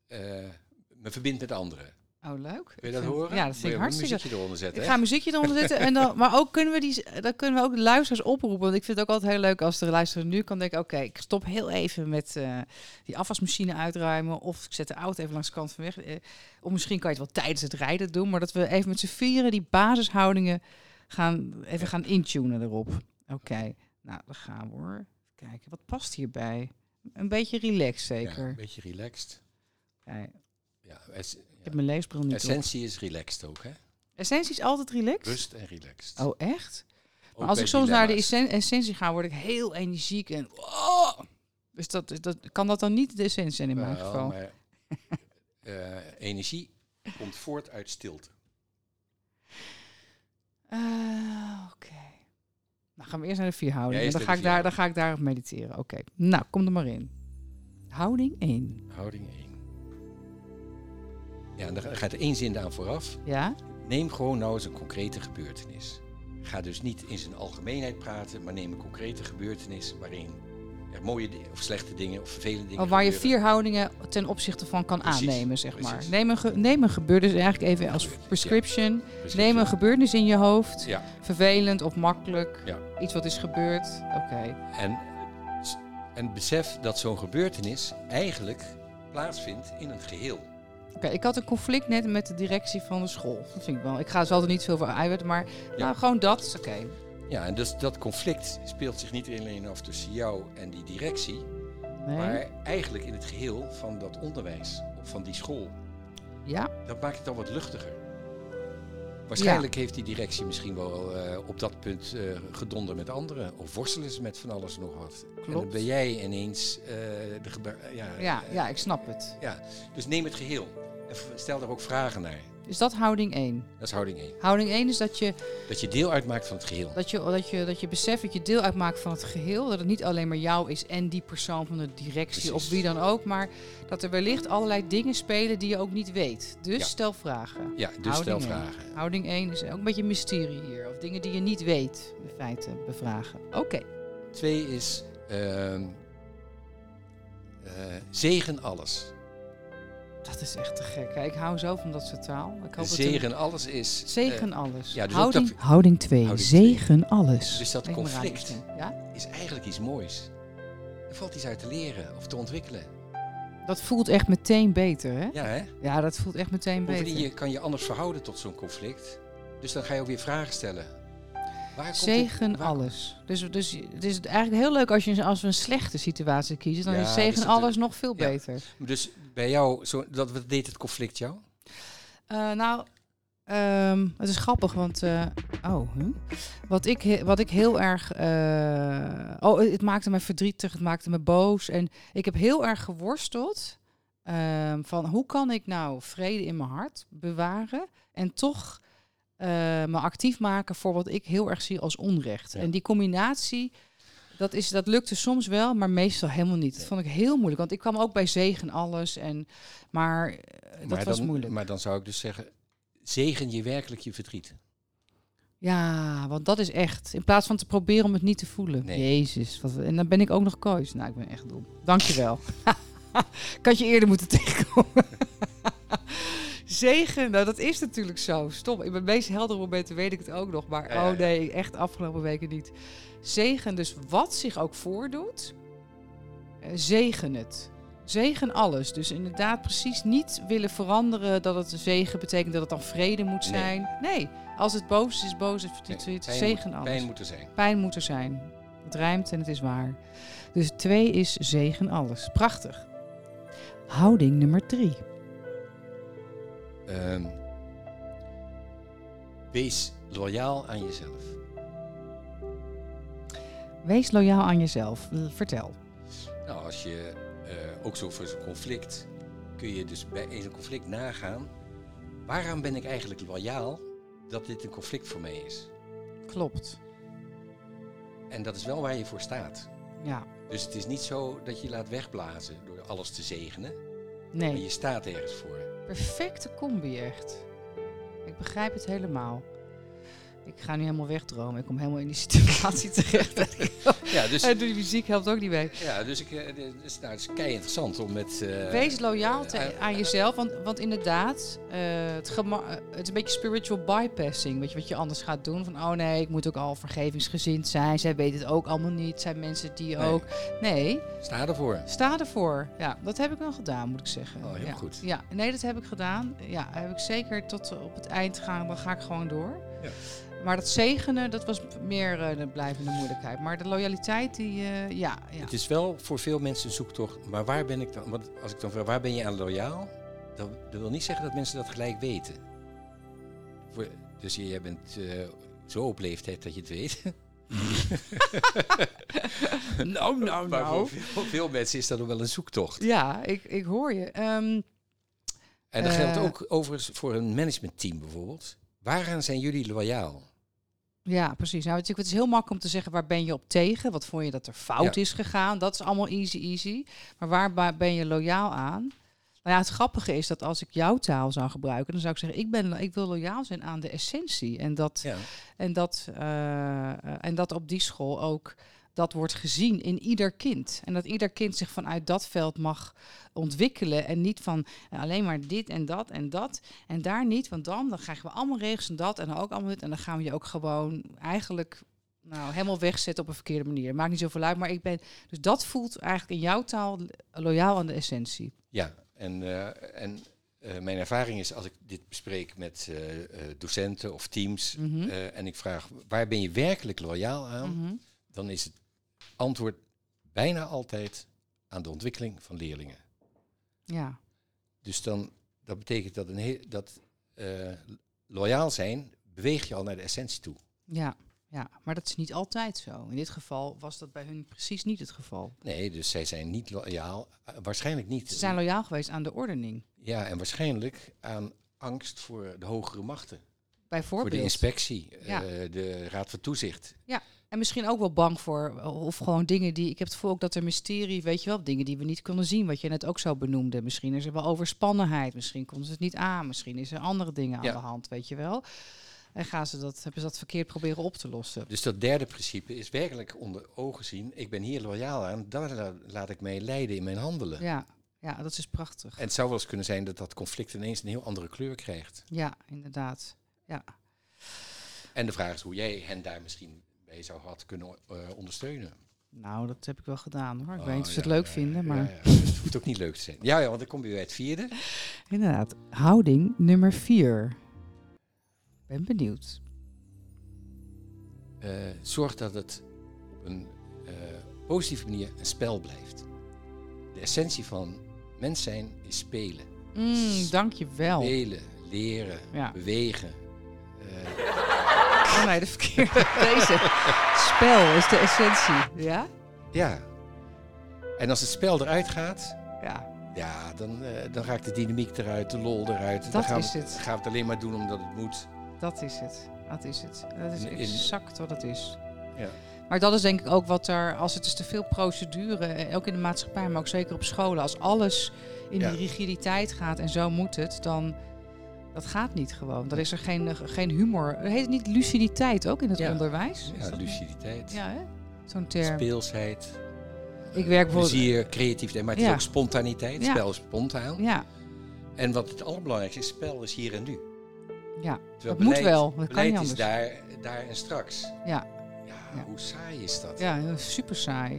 me verbind met anderen. Oh, leuk. Wil je dat horen? Ja, dat vind ik hartstikke... muziekje eronder zetten. Ik ga een muziekje eronder zetten. En dan, maar ook kunnen we die, dan kunnen we ook de luisteraars oproepen. Want ik vind het ook altijd heel leuk als de luisteraar nu kan denken... Oké, okay, ik stop heel even met uh, die afwasmachine uitruimen. Of ik zet de auto even langs de kant van weg. Uh, of misschien kan je het wel tijdens het rijden doen. Maar dat we even met z'n vieren die basishoudingen gaan, even ja. gaan intunen erop. Oké, okay. Nou, dan gaan we hoor. Even kijken, wat past hierbij? Een beetje relaxed zeker. Ja, een beetje relaxed. Okay. Ja, es- Ik heb mijn leesbril niet Essentie op. is relaxed ook, hè? Essentie is altijd relaxed? Rust en relaxed. Oh, echt? Ook maar als ik soms naar de essen- essentie ga, word ik heel energiek en... Oh! Dus dat, dat, kan dat dan niet de essentie zijn in Wel, mijn geval? Maar, uh, energie komt voort uit stilte. Uh, Oké. Okay. Dan gaan we eerst naar de vier houdingen. Ja, dan, ga ik daar, dan ga ik daarop mediteren. Oké, okay. Nou, kom er maar in. Houding één. Houding één. Ja, en dan gaat er één zin aan vooraf. Ja? Neem gewoon nou eens een concrete gebeurtenis. Ga dus niet in zijn algemeenheid praten, maar neem een concrete gebeurtenis waarin er mooie di- of slechte dingen of vervelende dingen Oh, waar je gebeuren. vier houdingen ten opzichte van kan Precies, aannemen, zeg maar. precies. Neem een, ge- neem een gebeurtenis eigenlijk even als prescription. Neem een gebeurtenis in je hoofd. Ja. Vervelend of makkelijk. Ja. Iets wat is gebeurd. Oké. Okay. En, en besef dat zo'n gebeurtenis eigenlijk plaatsvindt in een geheel. Oké, okay, ik had een conflict net met de directie van de school. Dat vind ik wel. Ik ga er altijd niet veel voor uitweiden, maar Ja. nou, gewoon dat is oké. Okay. Ja, en dus dat conflict speelt zich niet alleen af tussen jou en die directie, Nee. maar eigenlijk in het geheel van dat onderwijs of van die school. Ja. Dat maakt het dan wat luchtiger. Waarschijnlijk ja. heeft die directie misschien wel uh, op dat punt uh, gedonder met anderen. Of worstelen ze met van alles en nog wat. Klopt. En dan ben jij ineens uh, de geba- ja, ja, uh, ja, ik snap het. Ja. Dus neem het geheel. En stel daar ook vragen naar. Is dat houding één? Dat is houding één. Houding één is dat je... Dat je deel uitmaakt van het geheel. Dat je, dat, je, dat je beseft dat je deel uitmaakt van het geheel. Dat het niet alleen maar jou is en die persoon van de directie. Precies. Of wie dan ook. Maar dat er wellicht allerlei dingen spelen die je ook niet weet. Dus ja. stel vragen. Ja, dus houding stel één. vragen. Houding één is ook een beetje mysterie hier. Of dingen die je niet weet, in feite, bevragen. Oké. Okay. Twee is... Uh, uh, zegen alles. Dat is echt te gek. Hè? Ik hou zo van dat soort taal. Ik hoop zegen dat alles is... Zegen uh, alles. Ja, dus houding, dat, houding twee. Zegen twee. Alles. Dus dat conflict ja? is eigenlijk iets moois. Er valt iets uit te leren of te ontwikkelen. Dat voelt echt meteen beter, hè? Ja, hè? Ja, dat voelt echt meteen Bovendien beter. Je kan je anders verhouden tot zo'n conflict. Dus dan ga je ook weer vragen stellen. Waar komt zegen het, waar alles. Dus, dus het is eigenlijk heel leuk als, je, als we een slechte situatie kiezen. Dan ja, is zegen is alles nog veel ja. beter. Dus bij jou, zo, dat, wat deed het conflict jou? Uh, nou, um, het is grappig, want... Uh, oh, huh? wat, ik, wat ik heel erg... Uh, oh, het maakte me verdrietig, het maakte me boos. En ik heb heel erg geworsteld uh, van hoe kan ik nou vrede in mijn hart bewaren en toch... Uh, me actief maken voor wat ik heel erg zie als onrecht. Ja. En die combinatie, dat, is, dat lukte soms wel, maar meestal helemaal niet. Nee. Dat vond ik heel moeilijk, want ik kwam ook bij zegen alles. En, maar uh, dat maar was dan, moeilijk. Maar dan zou ik dus zeggen, zegen je werkelijk je verdriet? Ja, want dat is echt. In plaats van te proberen om het niet te voelen. Nee. Jezus. Wat, en dan ben ik ook nog koos. Nou, ik ben echt dom. Dankjewel. Ik had je eerder moeten tegenkomen. Zegen, nou dat is natuurlijk zo. Stom. In mijn meest heldere momenten weet ik het ook nog. Maar ja, oh nee, echt afgelopen weken niet. Zegen, dus wat zich ook voordoet, uh, zegen het. Zegen alles. Dus inderdaad precies niet willen veranderen dat het zegen betekent dat het dan vrede moet zijn. Nee, nee. Als het boos is, boos is verdriet. Nee, zegen moet, alles. Pijn moet er zijn. Pijn moet er zijn. Het rijmt en het is waar. Dus twee is zegen alles. Prachtig. Houding nummer drie. Um, wees loyaal aan jezelf. Wees loyaal aan jezelf. Vertel. Nou, als je uh, ook zo voor zo'n conflict, kun je dus bij zo'n conflict nagaan. Waaraan ben ik eigenlijk loyaal dat dit een conflict voor mij is? Klopt. En dat is wel waar je voor staat. Ja. Dus het is niet zo dat je laat wegblazen door alles te zegenen. Nee. Maar je staat ergens voor. Perfecte combi, echt. Ik begrijp het helemaal. Ik ga nu helemaal wegdromen. Ik kom helemaal in die situatie terecht. Ja, dus, en die muziek helpt ook niet mee. Ja, dus, ik, dus nou, het is kei interessant om met... Uh, Wees loyaal te, uh, aan jezelf. Want, want inderdaad, uh, het, gema- uh, het is een beetje spiritual bypassing. Weet je wat je anders gaat doen? Van, oh nee, ik moet ook al vergevingsgezind zijn. Zij weten het ook allemaal niet. Zijn mensen die nee. ook... Nee. Sta ervoor. Sta ervoor. Ja, dat heb ik wel gedaan, moet ik zeggen. Oh, heel ja. goed. Ja, nee, dat heb ik gedaan. Ja, heb ik zeker tot op het eind gaan. Dan ga ik gewoon door. Ja. Maar dat zegenen, dat was meer uh, de blijvende moeilijkheid. Maar de loyaliteit, die, uh, ja, ja. Het is wel voor veel mensen een zoektocht. Maar waar ben ik dan? Want als ik dan vraag, waar ben je aan loyaal? Dat, dat wil niet zeggen dat mensen dat gelijk weten. Voor, dus jij bent uh, zo op leeftijd dat je het weet. nou, nou, maar nou. Voor veel, voor veel mensen is dat ook wel een zoektocht. Ja, ik, ik hoor je. Um, en dat uh, geldt ook overigens voor een managementteam bijvoorbeeld. Waaraan zijn jullie loyaal? Ja, precies. Nou, het is heel makkelijk om te zeggen, waar ben je op tegen? Wat vond je dat er fout Ja. is gegaan? Dat is allemaal easy, easy. Maar waar ba- ben je loyaal aan? Nou ja, het grappige is dat als ik jouw taal zou gebruiken, dan zou ik zeggen, ik, ben, ik wil loyaal zijn aan de essentie. En dat, Ja. en, dat, uh, en dat op die school ook, dat wordt gezien in ieder kind. En dat ieder kind zich vanuit dat veld mag ontwikkelen. En niet van uh, alleen maar dit en dat en dat. En daar niet, want dan, dan krijgen we allemaal regels en dat. En dan ook allemaal dit. En dan gaan we je ook gewoon eigenlijk nou, helemaal wegzetten op een verkeerde manier. Maakt niet zoveel uit, maar ik ben... Dus dat voelt eigenlijk in jouw taal loyaal aan de essentie. Ja, en, uh, en uh, mijn ervaring is als ik dit bespreek met uh, uh, docenten of teams... Mm-hmm. Uh, en ik vraag, waar ben je werkelijk loyaal aan? Mm-hmm. Dan is het antwoord bijna altijd aan de ontwikkeling van leerlingen. Ja. Dus dan, dat betekent dat, een heel, dat uh, loyaal zijn, beweeg je al naar de essentie toe. Ja, ja, maar dat is niet altijd zo. In dit geval was dat bij hun precies niet het geval. Nee, dus zij zijn niet loyaal, uh, waarschijnlijk niet. Ze zijn loyaal geweest aan de ordening. Ja, en waarschijnlijk aan angst voor de hogere machten. Bijvoorbeeld. Voor de inspectie, ja. uh, de Raad van Toezicht. Ja, en misschien ook wel bang voor, of gewoon dingen die... Ik heb het gevoel ook dat er mysterie, weet je wel, dingen die we niet konden zien, wat je net ook zo benoemde. Misschien is er wel overspannenheid, misschien konden ze het niet aan, misschien is er andere dingen aan ja. de hand, weet je wel. En gaan ze dat, hebben ze dat verkeerd proberen op te lossen. Dus dat derde principe is werkelijk onder ogen zien. Ik ben hier loyaal aan, daar la- laat ik mij leiden in mijn handelen. Ja, ja, dat is prachtig. En het zou wel eens kunnen zijn dat dat conflict ineens een heel andere kleur krijgt. Ja, inderdaad. Ja. En de vraag is hoe jij hen daar misschien bij zou had kunnen uh, ondersteunen. Nou, dat heb ik wel gedaan hoor. Ik Oh, weet niet of ze ja, het leuk ja, vinden, ja, maar... Ja, ja. Het hoeft ook niet leuk te zijn. Ja, ja, want dan kom je bij het vierde. Inderdaad. Houding nummer vier. Ben benieuwd. Uh, zorg dat het op een uh, positieve manier een spel blijft. De essentie van mens zijn is spelen. Mm, dank je wel. Spelen, leren, Ja. bewegen. Uh, Oh nee, de verkeerde. Deze. Spel is de essentie. Ja? Ja. En als het spel eruit gaat, Ja. ja, dan, uh, dan raakt de dynamiek eruit, de lol eruit. Dat dan gaan is we, het. gaan we het alleen maar doen omdat het moet. Dat is het. Dat is het. Dat is In- in- exact wat het is. Ja. Maar dat is denk ik ook wat er, als het is te veel procedure, eh, ook in de maatschappij, maar ook zeker op scholen, als alles in Ja. die rigiditeit gaat en zo moet het, dan dat gaat niet gewoon. Dan is er geen, uh, geen humor. Heet het niet luciditeit ook in het Ja. onderwijs? Is Ja, dat- luciditeit, Ja, hè? Zo'n term. speelsheid, Ik werk bijvoorbeeld... plezier, creativiteit, maar het Ja. is ook spontaniteit. Ja. Spel is spontaan. Ja, En wat het allerbelangrijkste is, spel is hier en nu. ja. Terwijl Dat moet wel, dat kan beleid niet is anders. daar, daar en straks. Ja. Ja, Ja. hoe saai is dat? Ja, dat is super saai.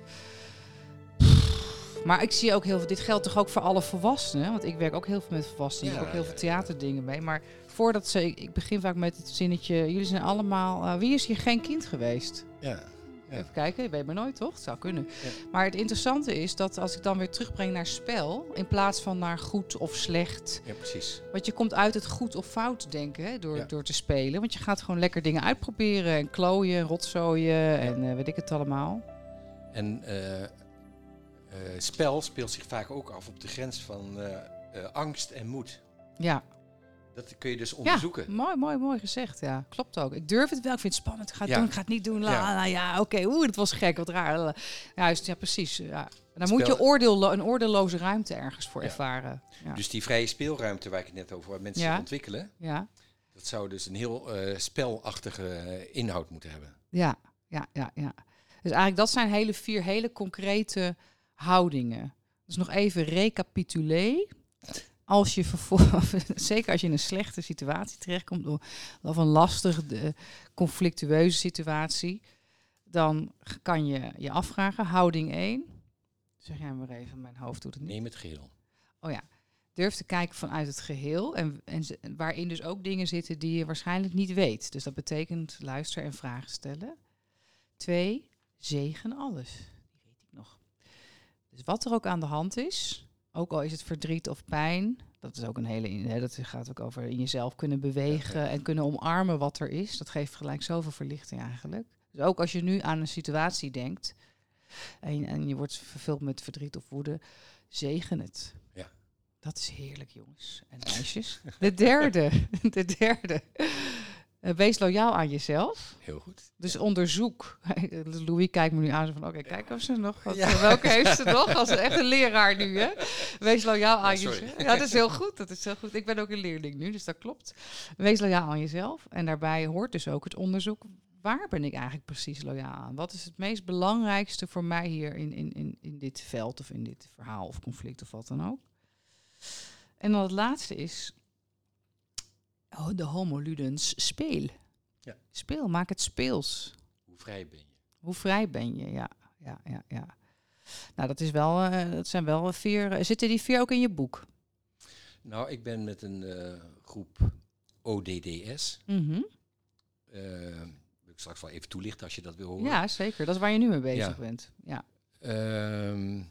Maar ik zie ook heel veel... Dit geldt toch ook voor alle volwassenen? Want ik werk ook heel veel met volwassenen. Ik Ja, heb ook heel ja, veel theaterdingen mee. Maar voordat ze... Ik, ik begin vaak met het zinnetje... Jullie zijn allemaal... Uh, wie is hier geen kind geweest? Ja. Ja. Even kijken, je weet maar nooit, toch? Het zou kunnen. Ja. Maar het interessante is dat als ik dan weer terugbreng naar spel... in plaats van naar goed of slecht... Ja, precies. Want je komt uit het goed of fout denken hè, door, Ja. door te spelen. Want je gaat gewoon lekker dingen uitproberen. En klooien, rotzooien en uh, weet ik het allemaal. En uh, uh, spel speelt zich vaak ook af op de grens van uh, uh, angst en moed. Ja. Dat kun je dus onderzoeken. Ja, mooi, mooi, mooi gezegd. Ja, klopt ook. Ik durf het wel, ik vind het spannend. Ik ga het Ja. doen, ik ga het niet doen. La, Ja. la, ja, oké, okay. Oeh, dat was gek, wat raar. La. Juist, ja, precies. Ja. En dan Spel- moet je oordeel, een oordeelloze ruimte ergens voor Ja. ervaren. Ja. Dus die vrije speelruimte waar ik het net over had, mensen Ja. zich ontwikkelen, Ja. dat zou dus een heel uh, spelachtige uh, inhoud moeten hebben. Ja, ja, ja, ja. Dus eigenlijk dat zijn hele vier hele concrete houdingen. Dus nog even recapitulé. Als je vervolgens, zeker als je in een slechte situatie terechtkomt, of een lastige, de, conflictueuze situatie, dan kan je je afvragen, houding één. Zeg jij maar even, mijn hoofd doet het niet. Neem het geheel. Oh ja, durf te kijken vanuit het geheel en, en z- waarin dus ook dingen zitten die je waarschijnlijk niet weet. Dus dat betekent luister en vragen stellen. Twee, zegen alles. Die weet ik nog. Dus wat er ook aan de hand is, ook al is het verdriet of pijn, dat is ook een hele, hè, dat gaat ook over in jezelf kunnen bewegen Ja, ja. en kunnen omarmen wat er is. Dat geeft gelijk zoveel verlichting eigenlijk. Dus ook als je nu aan een situatie denkt en, en je wordt vervuld met verdriet of woede, zegen het. Ja. Dat is heerlijk, jongens en meisjes. De derde, de derde. Uh, wees loyaal aan jezelf. Heel goed. Dus ja. onderzoek. Louis kijkt me nu aan zo van, oké, okay, kijk of ze nog. Wat, Ja. Welke heeft ze nog? Als echt een leraar nu, hè? Wees loyaal aan Ja, jezelf. Ja, dat is heel goed. Dat is heel goed. Ik ben ook een leerling nu, dus dat klopt. Wees loyaal aan jezelf. En daarbij hoort dus ook het onderzoek. Waar ben ik eigenlijk precies loyaal aan? Wat is het meest belangrijkste voor mij hier in, in, in, in dit veld of in dit verhaal of conflict of wat dan ook? En dan het laatste is oh, de homo ludens, speel. Ja. Speel, maak het speels. Hoe vrij ben je? Hoe vrij ben je, ja. ja, ja, ja. Nou, dat, is wel, uh, dat zijn wel vier... Uh, zitten die vier ook in je boek? Nou, ik ben met een uh, groep O D D S. Mm-hmm. Uh, wil ik straks wel even toelichten als je dat wil horen. Ja, zeker. Dat is waar je nu mee bezig ja. bent. Ja. Um,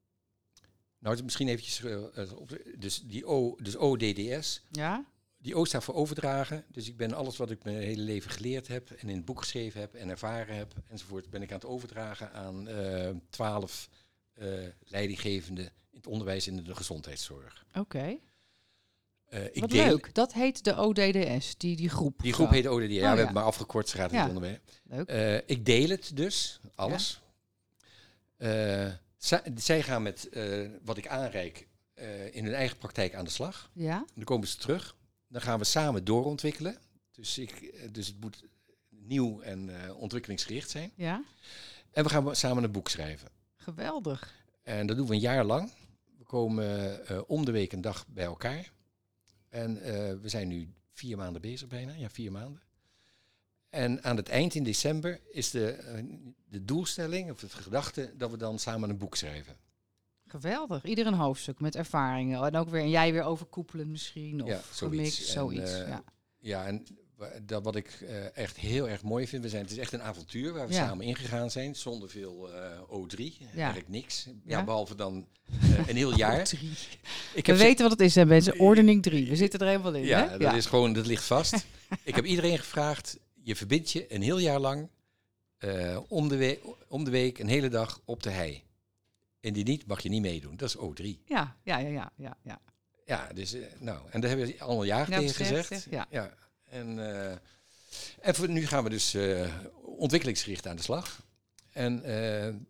nou, misschien eventjes... Uh, op de, dus, die O, dus O D D S... Ja? Die O staat voor overdragen. Dus ik ben alles wat ik mijn hele leven geleerd heb en in het boek geschreven heb en ervaren heb enzovoort, ben ik aan het overdragen aan twaalf uh, uh, leidinggevenden in het onderwijs en in de gezondheidszorg. Oké. Okay. Uh, Wat deel, leuk. Dat heet de O D D S, die, die groep. Die groep heet de O D D S. Ja, oh, we ja. hebben het maar afgekort, ze gaat ja. het onderwijs. Leuk. Uh, ik deel het dus, alles. Ja. Uh, zij, zij gaan met uh, wat ik aanreik uh, in hun eigen praktijk aan de slag. Ja. Dan komen ze terug. Dan gaan we samen doorontwikkelen. Dus, ik, dus het moet nieuw en uh, ontwikkelingsgericht zijn. Ja. En we gaan samen een boek schrijven. Geweldig. En dat doen we een jaar lang. We komen uh, om de week een dag bij elkaar. En uh, we zijn nu vier maanden bezig bijna. Ja, vier maanden. En aan het eind in december is de, uh, de doelstelling, of het gedachte, dat we dan samen een boek schrijven. Geweldig. Ieder een hoofdstuk met ervaringen. En ook weer, en jij weer overkoepelend misschien. Of ja, zoiets. Mix, zoiets. En, uh, ja. ja, en dat wat ik uh, echt heel erg mooi vind, we zijn, het is echt een avontuur waar we ja. samen ingegaan zijn, zonder veel uh, O drie, ja. eigenlijk niks. Ja, ja. behalve dan uh, een heel jaar. Ik we weten wat het is, hè, mensen. Ordening drie. We zitten er helemaal in. Ja, hè? dat ja. is gewoon, dat ligt vast. Ik heb iedereen gevraagd, je verbindt je een heel jaar lang uh, om, de we- om de week, een hele dag op de hei. En die niet, mag je niet meedoen. Dat is O drie. Ja, ja, ja, ja, ja. Ja, ja dus, uh, nou, en daar hebben we allemaal ja tegen gezegd. gezegd. Ja. ja. En, uh, en voor nu gaan we dus uh, ontwikkelingsgericht aan de slag. En uh, uh,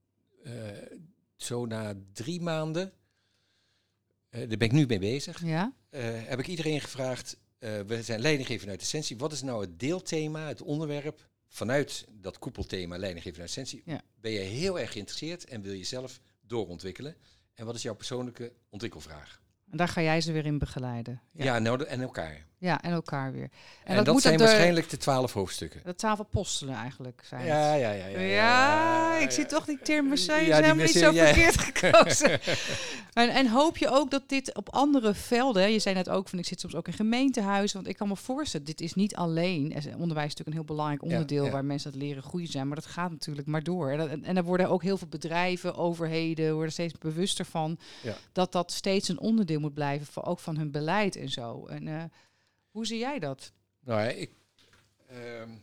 zo na drie maanden, uh, daar ben ik nu mee bezig, ja? uh, heb ik iedereen gevraagd, uh, we zijn leidinggever uit Essentie, wat is nou het deelthema, het onderwerp, vanuit dat koepelthema leidinggever uit Essentie, ja. ben je heel erg geïnteresseerd en wil je zelf doorontwikkelen? En wat is jouw persoonlijke ontwikkelvraag? En daar ga jij ze weer in begeleiden. Ja, ja nou, en elkaar. Ja, en elkaar weer. En, en dat, dat moet zijn de, waarschijnlijk de twaalf hoofdstukken. De twaalf apostelen eigenlijk zijn ja, ja, ja, ja, ja, ja, ja, ja, ik zie toch die term Messias ja, helemaal niet zo ja. verkeerd gekozen. en, en hoop je ook dat dit op andere velden, je zei net ook van ik zit soms ook in gemeentehuizen, want ik kan me voorstellen, dit is niet alleen, onderwijs is natuurlijk een heel belangrijk onderdeel ja, ja. waar mensen het leren groeien zijn, maar dat gaat natuurlijk maar door. En, en, en er worden ook heel veel bedrijven, overheden, worden steeds bewuster van ja. dat dat steeds een onderdeel moet blijven, voor, ook van hun beleid en zo. En uh, hoe zie jij dat? Nou, ik, uh,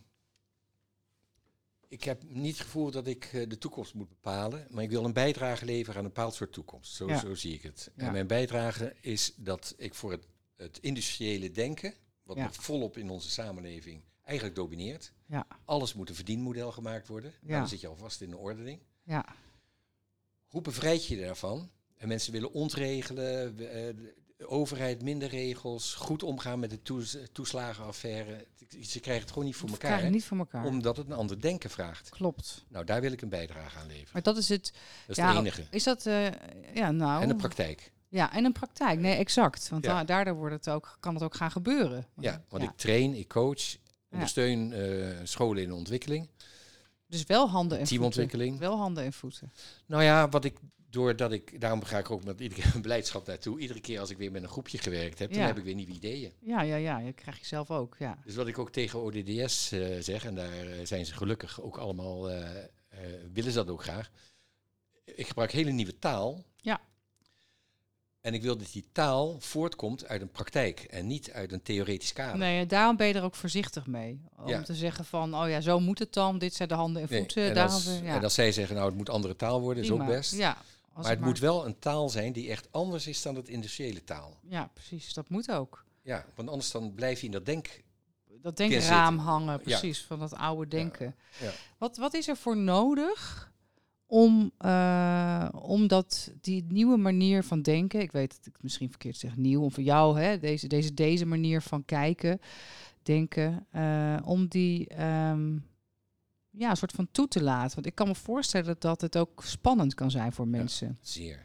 ik heb niet het gevoel dat ik uh, de toekomst moet bepalen, maar ik wil een bijdrage leveren aan een bepaald soort toekomst. Zo, ja. zo zie ik het. Ja. En mijn bijdrage is dat ik voor het, het industriële denken, wat ja. nog volop in onze samenleving eigenlijk domineert, ja. alles moet een verdienmodel gemaakt worden. Ja. Nou, dan zit je alvast in de ordening. Ja. Hoe bevrijd je je daarvan? En mensen willen ontregelen, uh, de overheid minder regels, goed omgaan met de toes, toeslagenaffaire. Ze krijgen het gewoon niet voor elkaar. Krijgen niet voor elkaar. Omdat het een ander denken vraagt. Klopt. Nou, daar wil ik een bijdrage aan leveren. Maar dat is het. Dat is ja, het enige. Is dat, uh, ja, nou. En de praktijk. Ja, en een praktijk. Nee, exact. Want ja. da- daardoor wordt het ook, kan het ook gaan gebeuren. Ja, want ja. ik train, ik coach, ondersteun uh, scholen in de ontwikkeling. Dus wel handen en teamontwikkeling. voeten. Wel handen en voeten. Nou ja, wat ik doordat ik, daarom ga ik ook met iedere keer een beleidschap naartoe. Iedere keer als ik weer met een groepje gewerkt heb, ja. dan heb ik weer nieuwe ideeën. Ja, ja, ja, dat krijg je zelf ook, ja. Dus wat ik ook tegen O D D S uh, zeg, en daar uh, zijn ze gelukkig ook allemaal, uh, uh, willen ze dat ook graag. Ik gebruik hele nieuwe taal. Ja. En ik wil dat die taal voortkomt uit een praktijk en niet uit een theoretisch kader. Nee, daarom ben je er ook voorzichtig mee. Om ja. te zeggen van, oh ja, zo moet het dan. Dit zijn de handen en voeten. Nee, en, daarom als, we, ja. en als zij zeggen, nou het moet andere taal worden, is ook best. Ja, maar het, het maar... moet wel een taal zijn die echt anders is dan het industriële taal. Ja, precies. Dat moet ook. Ja, want anders dan blijf je in dat denk... dat denkraam hangen, precies, ja. van dat oude denken. Ja. Ja. Wat, wat is er voor nodig om, uh, om dat, die nieuwe manier van denken, ik weet dat ik het misschien verkeerd zeg, nieuw, of voor jou, hè, deze, deze, deze manier van kijken, denken, uh, om die um, ja, een soort van toe te laten. Want ik kan me voorstellen dat het ook spannend kan zijn voor mensen. Ja, zeer.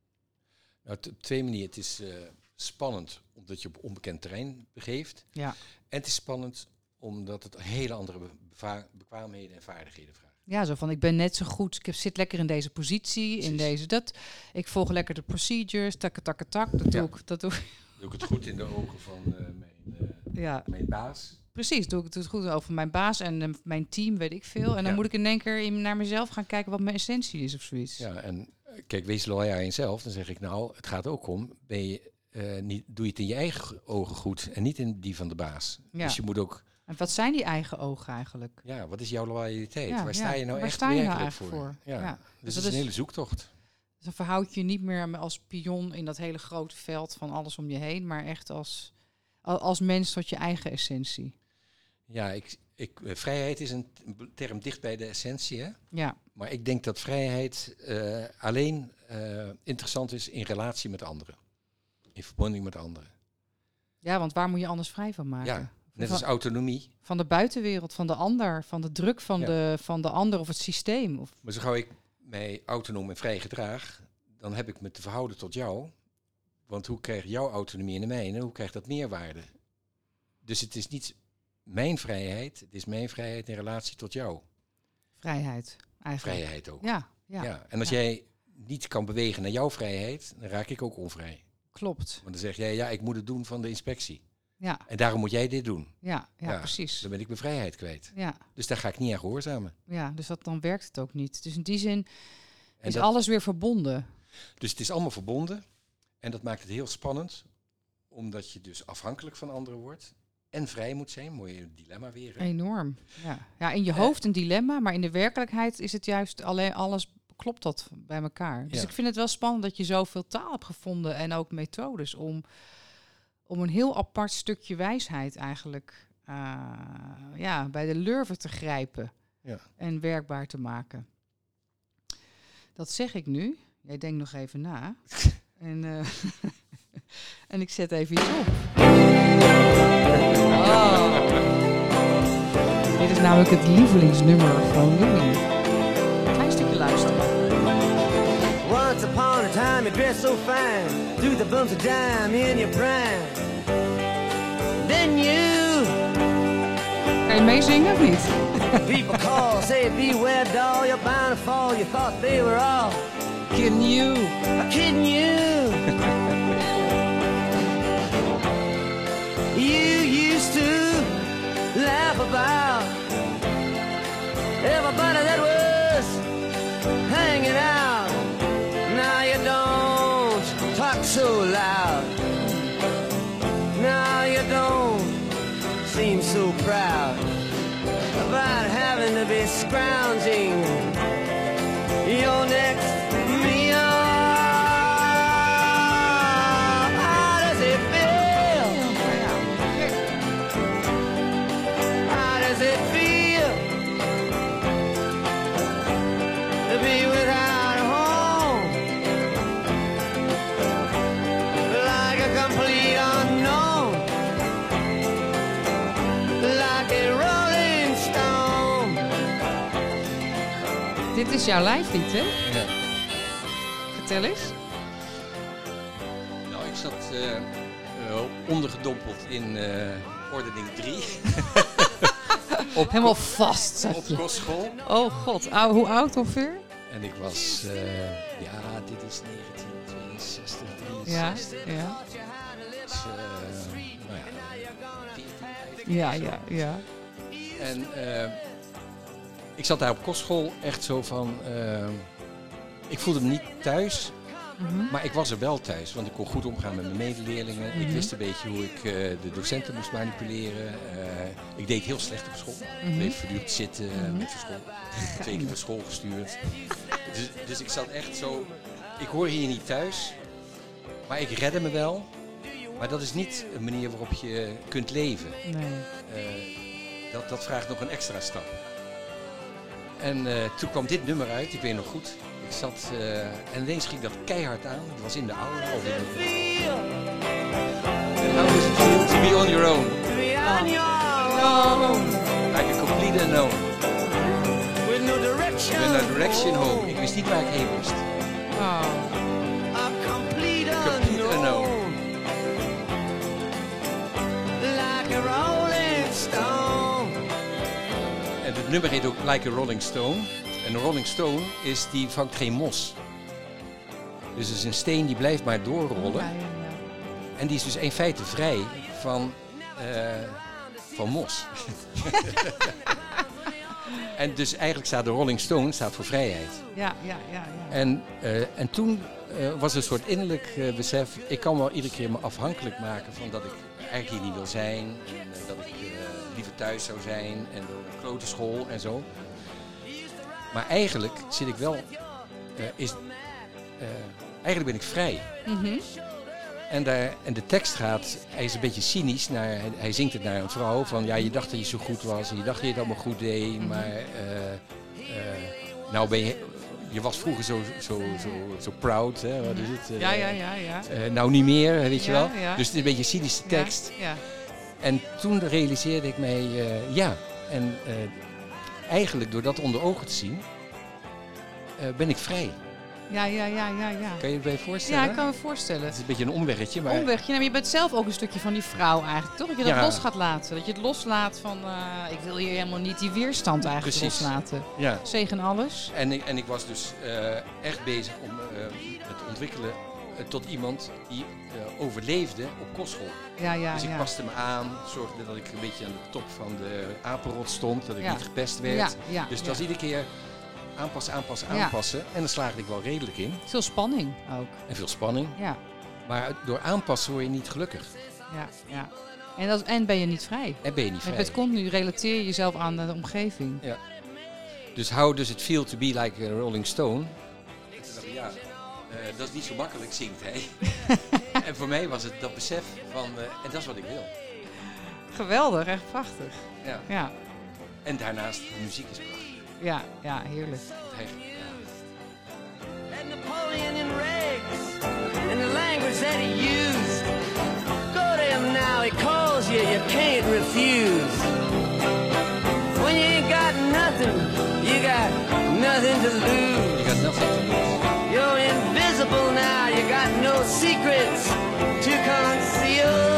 Nou, t- op twee manieren. Het is uh, spannend omdat je op onbekend terrein begeeft. Ja. En het is spannend omdat het hele andere beva- bekwaamheden en vaardigheden vraagt. Ja, zo van ik ben net zo goed, ik zit lekker in deze positie, Precies. in deze dat. Ik volg lekker de procedures, tak, tak, tak, dat doe ja. ik. Dat doe ik. Doe ik het goed in de ogen van uh, mijn, uh, ja. mijn baas. Precies, doe ik het goed over mijn baas en uh, mijn team, weet ik veel. En dan ja. moet ik in één keer in, naar mezelf gaan kijken wat mijn essentie is of zoiets. Ja, en kijk, wees loyaal aan jezelf. Dan zeg ik nou, het gaat ook om, ben je, uh, niet, doe je het in je eigen ogen goed en niet in die van de baas. Ja. Dus je moet ook... En wat zijn die eigen ogen eigenlijk? Ja, wat is jouw loyaliteit? Ja, Waar sta je nou ja. echt sta je werkelijk nou voor? voor? Ja. Ja. Dus, dus dat is een hele zoektocht. Dus dan verhoud je niet meer als pion in dat hele grote veld van alles om je heen, maar echt als, als mens tot je eigen essentie. Ja, ik, ik, uh, vrijheid is een term dicht bij de essentie, hè? Ja. Maar ik denk dat vrijheid uh, alleen uh, interessant is in relatie met anderen. In verbinding met anderen. Ja, want waar moet je anders vrij van maken? Ja, net van, als autonomie. Van de buitenwereld, van de ander, van de druk van, ja. de, van de ander of het systeem. Of... Maar zo gauw ik mij autonoom en vrij gedraag, dan heb ik me te verhouden tot jou. Want hoe krijgt jouw autonomie en de mijne, hoe krijgt dat meerwaarde? Dus het is niet mijn vrijheid, het is mijn vrijheid in relatie tot jou. Vrijheid, eigenlijk. Vrijheid ook. Ja, ja. ja. En als ja. jij niet kan bewegen naar jouw vrijheid, dan raak ik ook onvrij. Klopt. Want dan zeg jij, ja, ik moet het doen van de inspectie. Ja. En daarom moet jij dit doen. Ja, ja, ja, precies. Dan ben ik mijn vrijheid kwijt. Ja. Dus daar ga ik niet aan gehoorzamen. Ja, dus dat, dan werkt het ook niet. Dus in die zin en is dat, alles weer verbonden. Dus het is allemaal verbonden. En dat maakt het heel spannend. Omdat je dus afhankelijk van anderen wordt. En vrij moet zijn. Mooi dilemma weer. Hè? Enorm. Ja. ja, in je hoofd een dilemma. Maar in de werkelijkheid is het juist alleen alles... Klopt dat bij elkaar. Dus ja. ik vind het wel spannend dat je zoveel taal hebt gevonden. En ook methodes om... om een heel apart stukje wijsheid eigenlijk uh, ja, bij de lurven te grijpen ja. en werkbaar te maken. Dat zeg ik nu. Jij denkt nog even na. en, uh, en ik zet even iets op. Oh. Dit is namelijk het lievelingsnummer van Louis. Klein stukje luisteren. Once upon a time you dressed so fine, threw the bumps of dime in your prime. Then you... Kan je meezingen of niet? People call, say beware doll, you're bound to fall. You thought they were all kidding you. Kidding you. You used to laugh about everybody that was hanging out. Now you don't talk so loud. Now you don't seem so proud about having to be scrounging your next meal. How does it feel? How does it feel to be without a home? Like a complete unknown, like a rolling stone. Dit is jouw lijflied, hè? Ja. Vertel eens. Nou, ik zat uh, uh, ondergedompeld in uh, ordening drie. Op Helemaal vast, zat Op je. kostschool. Oh god, Ou, hoe oud ongeveer? En ik was, uh, ja, dit is negentien tweeënzestig, drieënzestig. Ja, ja. Dus, uh, nou ja, veertien, vijftien. Ja, ja, ja. En uh, ik zat daar op kostschool echt zo van, uh, ik voelde me niet thuis, Mm-hmm. maar ik was er wel thuis. Want ik kon goed omgaan met mijn medeleerlingen. Mm-hmm. Ik wist een beetje hoe ik uh, de docenten moest manipuleren. Uh, ik deed heel slecht op school. Mm-hmm. Ik bleef voortdurend zitten Mm-hmm. met school. Twee keer naar school gestuurd. Dus, dus ik zat echt zo, ik hoor hier niet thuis, maar ik redde me wel. Maar dat is niet een manier waarop je kunt leven. Nee. Uh, dat, dat vraagt nog een extra stap. En uh, toen kwam dit nummer uit, ik weet nog goed. Ik zat, uh, en ineens ging dat keihard aan. Het was in de oude. Of in de... And how does it feel to be on your own? To be on your own. Like a complete unknown. With no direction. With no direction home. Ik wist niet waar ik heen moest. Oh. A complete, Complete unknown. unknown. Like a rolling stone. En het nummer heet ook Like a Rolling Stone. En een Rolling Stone is, die vangt geen mos. Dus het is een steen die blijft maar doorrollen. Ja, ja, ja. En die is dus in feite vrij van, uh, van mos. En dus eigenlijk staat de Rolling Stone staat voor vrijheid. Ja, ja, ja, ja. En, uh, en toen uh, was er een soort innerlijk uh, besef. Ik kan wel iedere keer me afhankelijk maken van dat ik eigenlijk hier niet wil zijn. En uh, dat ik uh, liever thuis zou zijn. En door een klote school en zo. Maar eigenlijk zit ik wel... Uh, is, uh, eigenlijk ben ik vrij. Mm-hmm. En, daar, en de tekst gaat, hij is een beetje cynisch, naar, hij, hij zingt het naar een vrouw van ja, je dacht dat je zo goed was en je dacht dat je het allemaal goed deed, mm-hmm. maar uh, uh, nou ben je, je was vroeger zo, zo, zo, zo proud, hè, wat is het? Uh, ja, ja, ja, ja. Uh, nou niet meer, weet je ja, wel. Ja. Dus het is een beetje een cynische tekst. Ja, ja. En toen realiseerde ik mij, uh, ja, en uh, eigenlijk door dat onder ogen te zien, uh, ben ik vrij. Ja, ja, ja, ja, ja. Kan je je bij voorstellen? Ja, ik kan me voorstellen. Het is een beetje een omweggetje, maar... Omwegje, nou, maar je bent zelf ook een stukje van die vrouw eigenlijk, toch? Dat je dat ja. los gaat laten. Dat je het loslaat van, uh, ik wil hier helemaal niet die weerstand eigenlijk Precies. loslaten. Ja. Zegen alles. En ik, en ik was dus uh, echt bezig om uh, het te ontwikkelen uh, tot iemand die uh, overleefde op kostschool. Ja, ja, dus ik ja. paste me aan, zorgde dat ik een beetje aan de top van de apenrot stond, dat ik ja. niet gepest werd. Ja, ja, dus het ja. was iedere keer aanpassen, aanpassen, Ja. aanpassen. En dan slaagde ik wel redelijk in. Veel spanning ook. En veel spanning. Ja, Maar door aanpassen word je niet gelukkig. ja, ja. En, dat, en ben je niet vrij. En ben je niet vrij. Het continu relateer je jezelf aan de omgeving. Ja. Dus how does it feel to be like a Rolling Stone? Ik dacht, ja, uh, dat is niet zo makkelijk, zingt hij. En voor mij was het dat besef van, uh, en dat is wat ik wil. Geweldig, echt prachtig. Ja. Ja, En daarnaast, de muziek is prachtig. ja, ja, heerlijk. Hij, ja. And Napoleon in rags, and the language that he used. Go to him now, he calls you, you can't refuse. When you ain't got nothing, you got nothing to lose. Je gaat nothing to lose. You're invisible now, you got no secrets to conceal.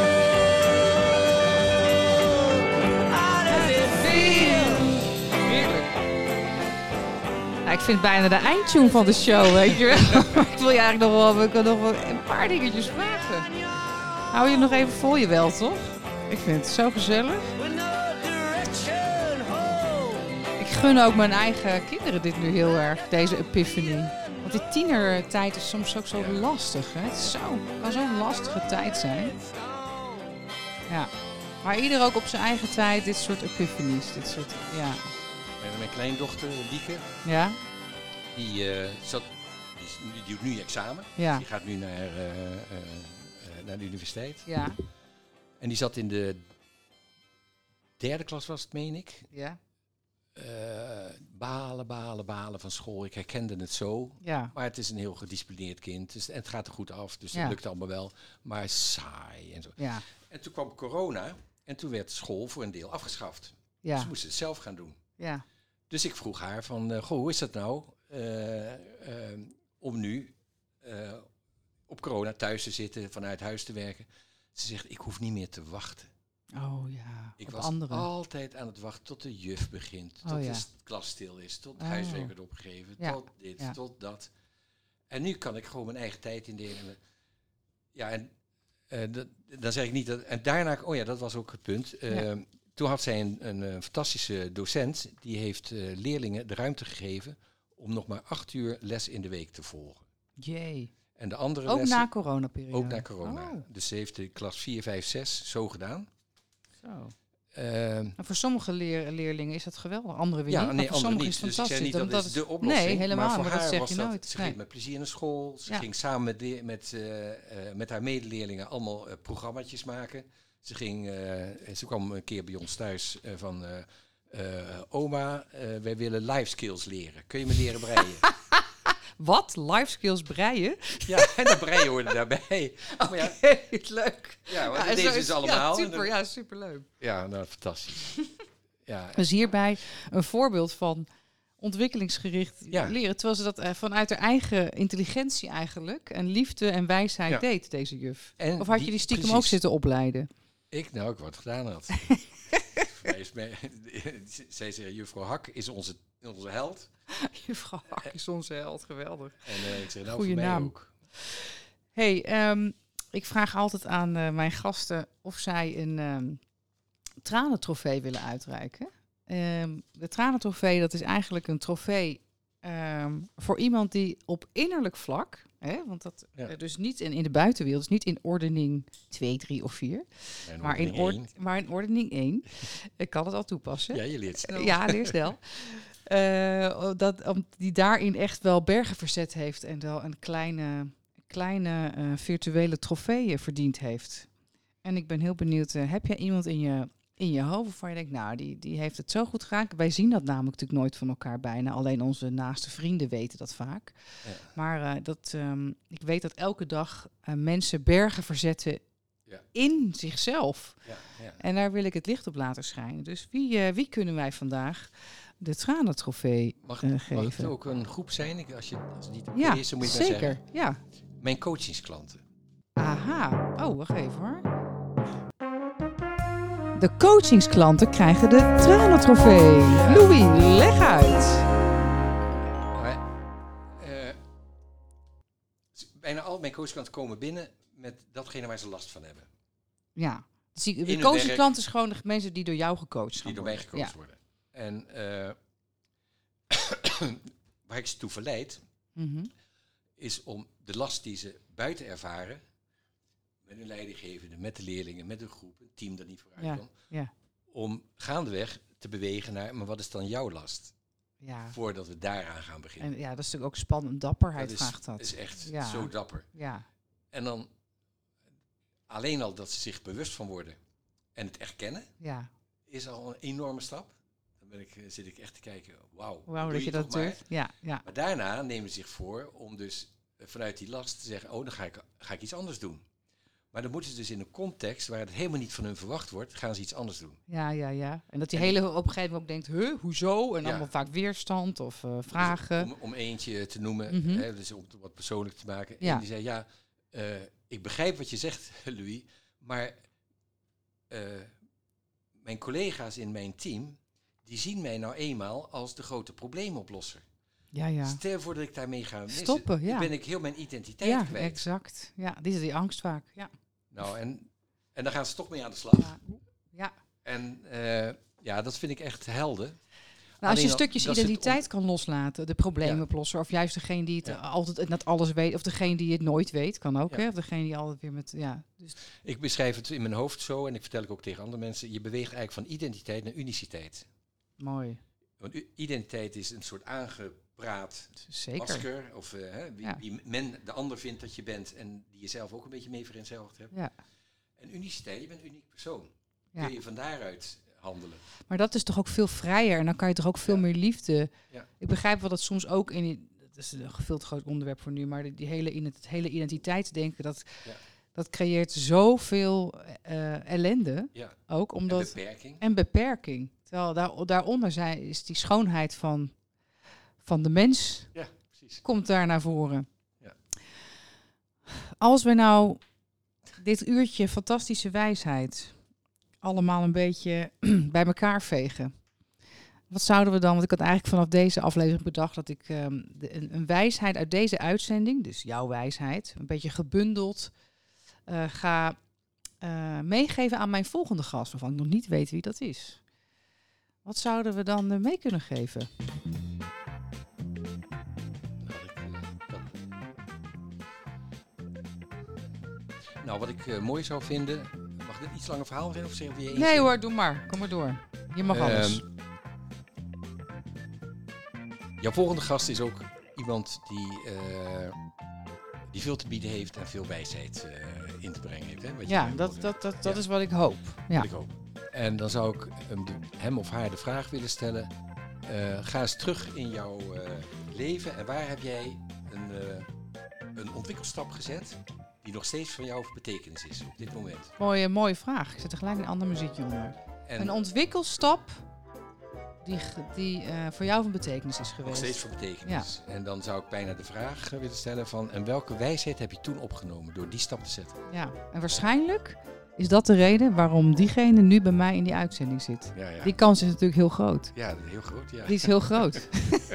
How does it feel? Heerlijk. Nou, ik vind het bijna de eindtune van de show, weet je wel. Ik wil je eigenlijk nog wel, ik wil nog wel een paar dingetjes vragen. Hou je nog even vol je wel, toch? Ik vind het zo gezellig. With no direction home. Ik gun ook mijn eigen kinderen dit nu heel erg, deze epiphany. Want die tienertijd is soms ook zo Ja. lastig. Hè? Het is zo, kan zo'n lastige tijd zijn. Ja. Maar ieder ook op zijn eigen tijd dit soort epiphanies. Dit soort, ja. En mijn kleindochter, Lieke, Ja? die, uh, zat, die, is nu- die doet nu examen. Ja. Die gaat nu naar, uh, uh, uh, naar de universiteit. Ja. En die zat in de derde klas, was het, meen ik. Ja. Uh, balen, balen, balen van school. Ik herkende het zo. Ja. Maar het is een heel gedisciplineerd kind. Dus, en het gaat er goed af. Dus Ja. dat lukt allemaal wel. Maar saai en zo. Ja. En toen kwam corona. En toen werd school voor een deel afgeschaft. Ja. Ze moesten het zelf gaan doen. Ja. Dus ik vroeg haar van, uh, goh, hoe is dat nou uh, uh, om nu uh, op corona thuis te zitten, vanuit huis te werken? Ze zegt, ik hoef niet meer te wachten. Oh ja. Ik op was anderen. altijd aan het wachten tot de juf begint, Oh, tot ja. de st- klas stil is, tot het Oh. huiswerk wordt opgegeven, Ja. tot dit, Ja. tot dat. En nu kan ik gewoon mijn eigen tijd indelen. Ja, en uh, dat, dan zeg ik niet dat... En daarna, oh ja, dat was ook het punt. Uh, Ja. Toen had zij een, een, een fantastische docent, die heeft uh, leerlingen de ruimte gegeven om nog maar acht uur les in de week te volgen. Jee. En de andere Ook lessen... na coronaperiode. Ook na corona. Oh. Dus ze heeft de klas vier, vijf, zes zo gedaan. Zo. Uh, En voor sommige leer, leerlingen is dat geweldig, andere weer ja, niet. nee, maar voor sommigen niet. is het Dus ik fantastisch. zeg niet dat omdat is het, de oplossing. nee, helemaal, maar voor maar haar dat zeg was je dat, nooit. Ze Nee. ging met plezier naar school. Ze Ja. ging samen met, de, met, uh, uh, met haar medeleerlingen allemaal uh, programmaatjes maken. Ze, ging, uh, ze kwam een keer bij ons thuis uh, van... Uh, uh, oma, uh, wij willen life skills leren. Kun je me leren breien? Wat? Life skills breien? Ja, en dat breien hoorde daarbij. Oké, Maar ja, leuk. ja, want Ja, deze zo is allemaal. Ja, en super, dan- ja, superleuk. ja, nou, fantastisch. Ja, Dus hierbij een voorbeeld van ontwikkelingsgericht Ja. leren. Terwijl ze dat uh, vanuit haar eigen intelligentie eigenlijk en liefde en wijsheid Ja. deed, deze juf. en Of had je die stiekem precies. ook zitten opleiden? Ik, nou, ik wat gedaan had. Mij is mij- Zij zei, juffrouw Hak is onze, onze held. Juffrouw Hak is onze held, geweldig. En uh, ik zeg, nou, Goeie voor mij naam. ook. Hey, um, ik vraag altijd aan uh, mijn gasten of zij een um, tranentrofee willen uitreiken. Um, de tranentrofee, dat is eigenlijk een trofee um, voor iemand die op innerlijk vlak, hè, want dat Ja. uh, dus niet in, in de buitenwereld, dus niet in ordening twee, drie of vier, En maar in, ordening ord, maar in ordening één. Ik kan het al toepassen. één. Ja, je leert snel. Ja, leer snel. Uh, dat, om, die daarin echt wel bergen verzet heeft en wel een kleine, kleine uh, virtuele trofee verdiend heeft. En ik ben heel benieuwd, uh, heb jij iemand in je, in je hoofd waarvan je denkt, nou, die, die heeft het zo goed gedaan. Wij zien dat namelijk natuurlijk nooit van elkaar bijna. Alleen onze naaste vrienden weten dat vaak. Ja. Maar uh, dat, um, ik weet dat elke dag uh, mensen bergen verzetten Ja. in zichzelf. Ja, ja. En daar wil ik het licht op laten schijnen. Dus wie, uh, wie kunnen wij vandaag de tranentrofee Mag, uh, mag geven? het ook een groep zijn? Ik, als, je, als het niet oké Ja, is, dan moet je maar zeker. zeggen. Ja. Mijn coachingsklanten. Aha. Oh, wacht even hoor. De coachingsklanten krijgen de tranentrofee. Louis, leg uit. Maar, uh, bijna al mijn coachklanten komen binnen met datgene waar ze last van hebben. Ja. Dus die, In de hun coachingsklanten is gewoon de mensen die door jou gecoacht gaan Die door mij worden. gecoacht Ja. worden. En uh, waar ik ze toe verleid, Mm-hmm. is om de last die ze buiten ervaren, met hun leidinggevende, met de leerlingen, met een groep, een team dat niet vooruit Ja, kan, ja. om gaandeweg te bewegen naar, maar wat is dan jouw last? Ja. Voordat we daaraan gaan beginnen. En ja, dat is natuurlijk ook spannend. Dapperheid dat is, vraagt dat. is echt Ja. zo dapper. Ja. En dan alleen al dat ze zich bewust van worden en het erkennen, Ja. is al een enorme stap. Dan ben ik, eh, zit ik echt te kijken, wauw, Wauw, doe dat je dat toch maar. durft. Ja, ja. Maar daarna nemen ze zich voor om dus eh, vanuit die last te zeggen, oh, dan ga ik, ga ik iets anders doen. Maar dan moeten ze dus in een context waar het helemaal niet van hun verwacht wordt, gaan ze iets anders doen. Ja, ja, ja. En dat die En- hele op een gegeven moment ook denkt, huh, hoezo? En Ja. allemaal vaak weerstand of uh, vragen. Dus om, om eentje te noemen, Mhm. hè, dus om het wat persoonlijk te maken. Ja. En die zei, ja, uh, ik begrijp wat je zegt, Louis, maar uh, mijn collega's in mijn team, die zien mij nou eenmaal als de grote probleemoplosser. Ja, ja. Stel je voor dat ik daarmee ga missen, Stoppen, ja. dan ben ik heel mijn identiteit Ja, kwijt. exact. Ja, die is die angst vaak. Ja. Nou, en, en dan gaan ze toch mee aan de slag. Ja. Ja. En uh, ja, dat vind ik echt helder. Nou, als je Alleen al- stukjes dat is het identiteit on- kan loslaten, de probleemoplosser, of juist degene die het Ja. altijd net alles weet, of degene die het nooit weet, kan ook, Ja. hè? Of degene die altijd weer met, ja. Dus, Ik beschrijf het in mijn hoofd zo, en ik vertel ik ook tegen andere mensen, je beweegt eigenlijk van identiteit naar uniciteit. mooi. Want u- identiteit is een soort aangepraat Zeker. masker, of uh, hè, wie, Ja. wie men de ander vindt dat je bent en die je zelf ook een beetje mee vereenzelvigd hebt. Ja. En uniciteit, je bent een uniek persoon. Ja. Kun je van daaruit handelen. Maar dat is toch ook veel vrijer en dan kan je toch ook veel Ja. meer liefde. Ja. Ik begrijp wel dat soms ook in die, dat is een veel te groot onderwerp voor nu, maar die, die hele, in het hele identiteitsdenken, dat, Ja. dat creëert zoveel uh, ellende Ja. ook, omdat En beperking. en beperking. Terwijl daar, daaronder zijn, is die schoonheid van, van de mens Ja, precies. komt daar naar voren. Ja. Als we nou dit uurtje fantastische wijsheid allemaal een beetje bij elkaar vegen. Wat zouden we dan, want ik had eigenlijk vanaf deze aflevering bedacht dat ik um, de, een, een wijsheid uit deze uitzending, dus jouw wijsheid, een beetje gebundeld uh, ga uh, meegeven aan mijn volgende gast, waarvan ik nog niet weet wie dat is. Wat zouden we dan uh, mee kunnen geven? Nou, wat ik uh, mooi zou vinden, mag nog een iets langer verhaal erin? Of zeg je eens? Nee hoor, doe maar. Kom maar door. Je mag alles. Um, jouw volgende gast is ook iemand die, uh, die veel te bieden heeft en veel wijsheid uh, in te brengen heeft. Hè? Wat ja, dat, dat, dat, dat ja. is wat ik hoop. Ja. Wat ik hoop. En dan zou ik um, de, hem of haar de vraag willen stellen. Uh, ga eens terug in jouw uh, leven en waar heb jij een, uh, een ontwikkelstap gezet die nog steeds van jou van betekenis is op dit moment? Mooie, mooie vraag. Ik zet er gelijk een ander muziekje onder. En een ontwikkelstap die, die uh, voor jou van betekenis is geweest. Nog steeds van betekenis. Ja. En dan zou ik bijna de vraag willen stellen van, en welke wijsheid heb je toen opgenomen door die stap te zetten? Ja, en waarschijnlijk is dat de reden waarom diegene nu bij mij in die uitzending zit. Ja, ja. Die kans is natuurlijk heel groot. Ja, heel groot, ja. Die is heel groot.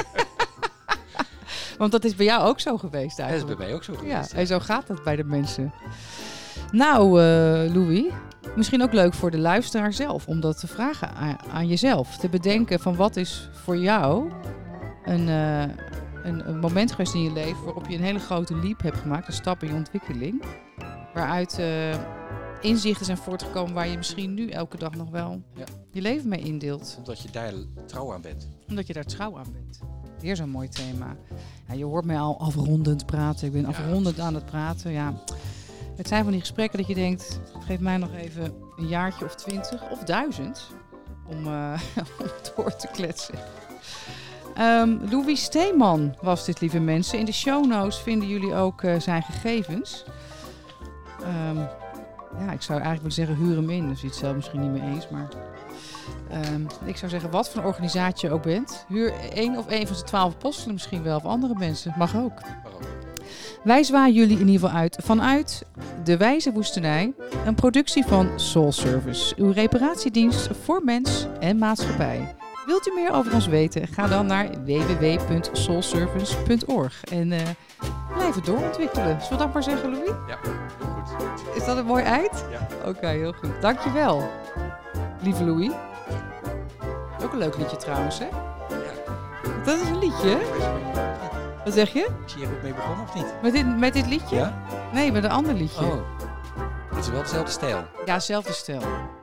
Want dat is bij jou ook zo geweest eigenlijk. Dat is bij mij ook zo geweest. Ja, ja. En zo gaat dat bij de mensen. Nou, uh, Louis, misschien ook leuk voor de luisteraar zelf om dat te vragen aan, aan jezelf. Te bedenken van wat is voor jou een, uh, een, een moment geweest in je leven waarop je een hele grote leap hebt gemaakt, een stap in je ontwikkeling, waaruit uh, inzichten zijn voortgekomen waar je misschien nu elke dag nog wel ja. je leven mee indeelt. Omdat je daar trouw aan bent. Omdat je daar trouw aan bent. Weer zo'n mooi thema. Ja, je hoort mij al afrondend praten. Ik ben ja, afrondend aan het praten. Ja. Het zijn van die gesprekken dat je denkt, geef mij nog even een jaartje of twintig of duizend om, uh, om door te kletsen. Um, Louis Steeman was dit, lieve mensen. In de show notes vinden jullie ook uh, zijn gegevens. Um, ja, ik zou eigenlijk willen zeggen, huur hem in. Dus je het zelf misschien niet mee eens, maar um, ik zou zeggen, wat voor een organisatie je ook bent, huur één of één van zijn twaalf apostelen misschien wel, of andere mensen. Mag ook. Wij zwaaien jullie in ieder geval uit vanuit De Wijze Woestenij, een productie van Soul Service, uw reparatiedienst voor mens en maatschappij. Wilt u meer over ons weten? Ga dan naar w w w punt soul service punt org en uh, blijf het doorontwikkelen. Zullen we dat maar zeggen, Louis? Ja, heel goed. Is dat een mooi eind? Ja. Oké, okay, heel goed. Dankjewel, lieve Louis. Ook een leuk liedje trouwens, hè? Ja. Dat is een liedje, hè? Wat zeg je? Is je hier ook mee begonnen of niet? Met dit, met dit liedje? Ja? Nee, met een ander liedje. Oh. Het is wel dezelfde stijl. Ja, dezelfde stijl.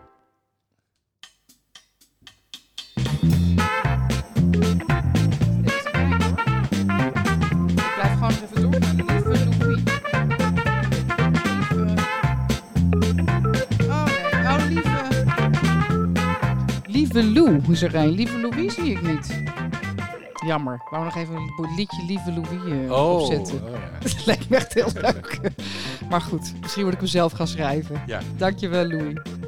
Ik blijf gewoon even door naar de lieve Louis. Oh nee, oh lieve. Lieve Lou, hoe is er een? Lieve Louis zie ik niet. Jammer. Ik wou nog even een liedje Lieve Louis uh, oh, opzetten. Oh, ja. Dat lijkt me echt heel leuk. Maar goed, misschien word ik hem zelf gaan schrijven. Ja. Dankjewel, Louis.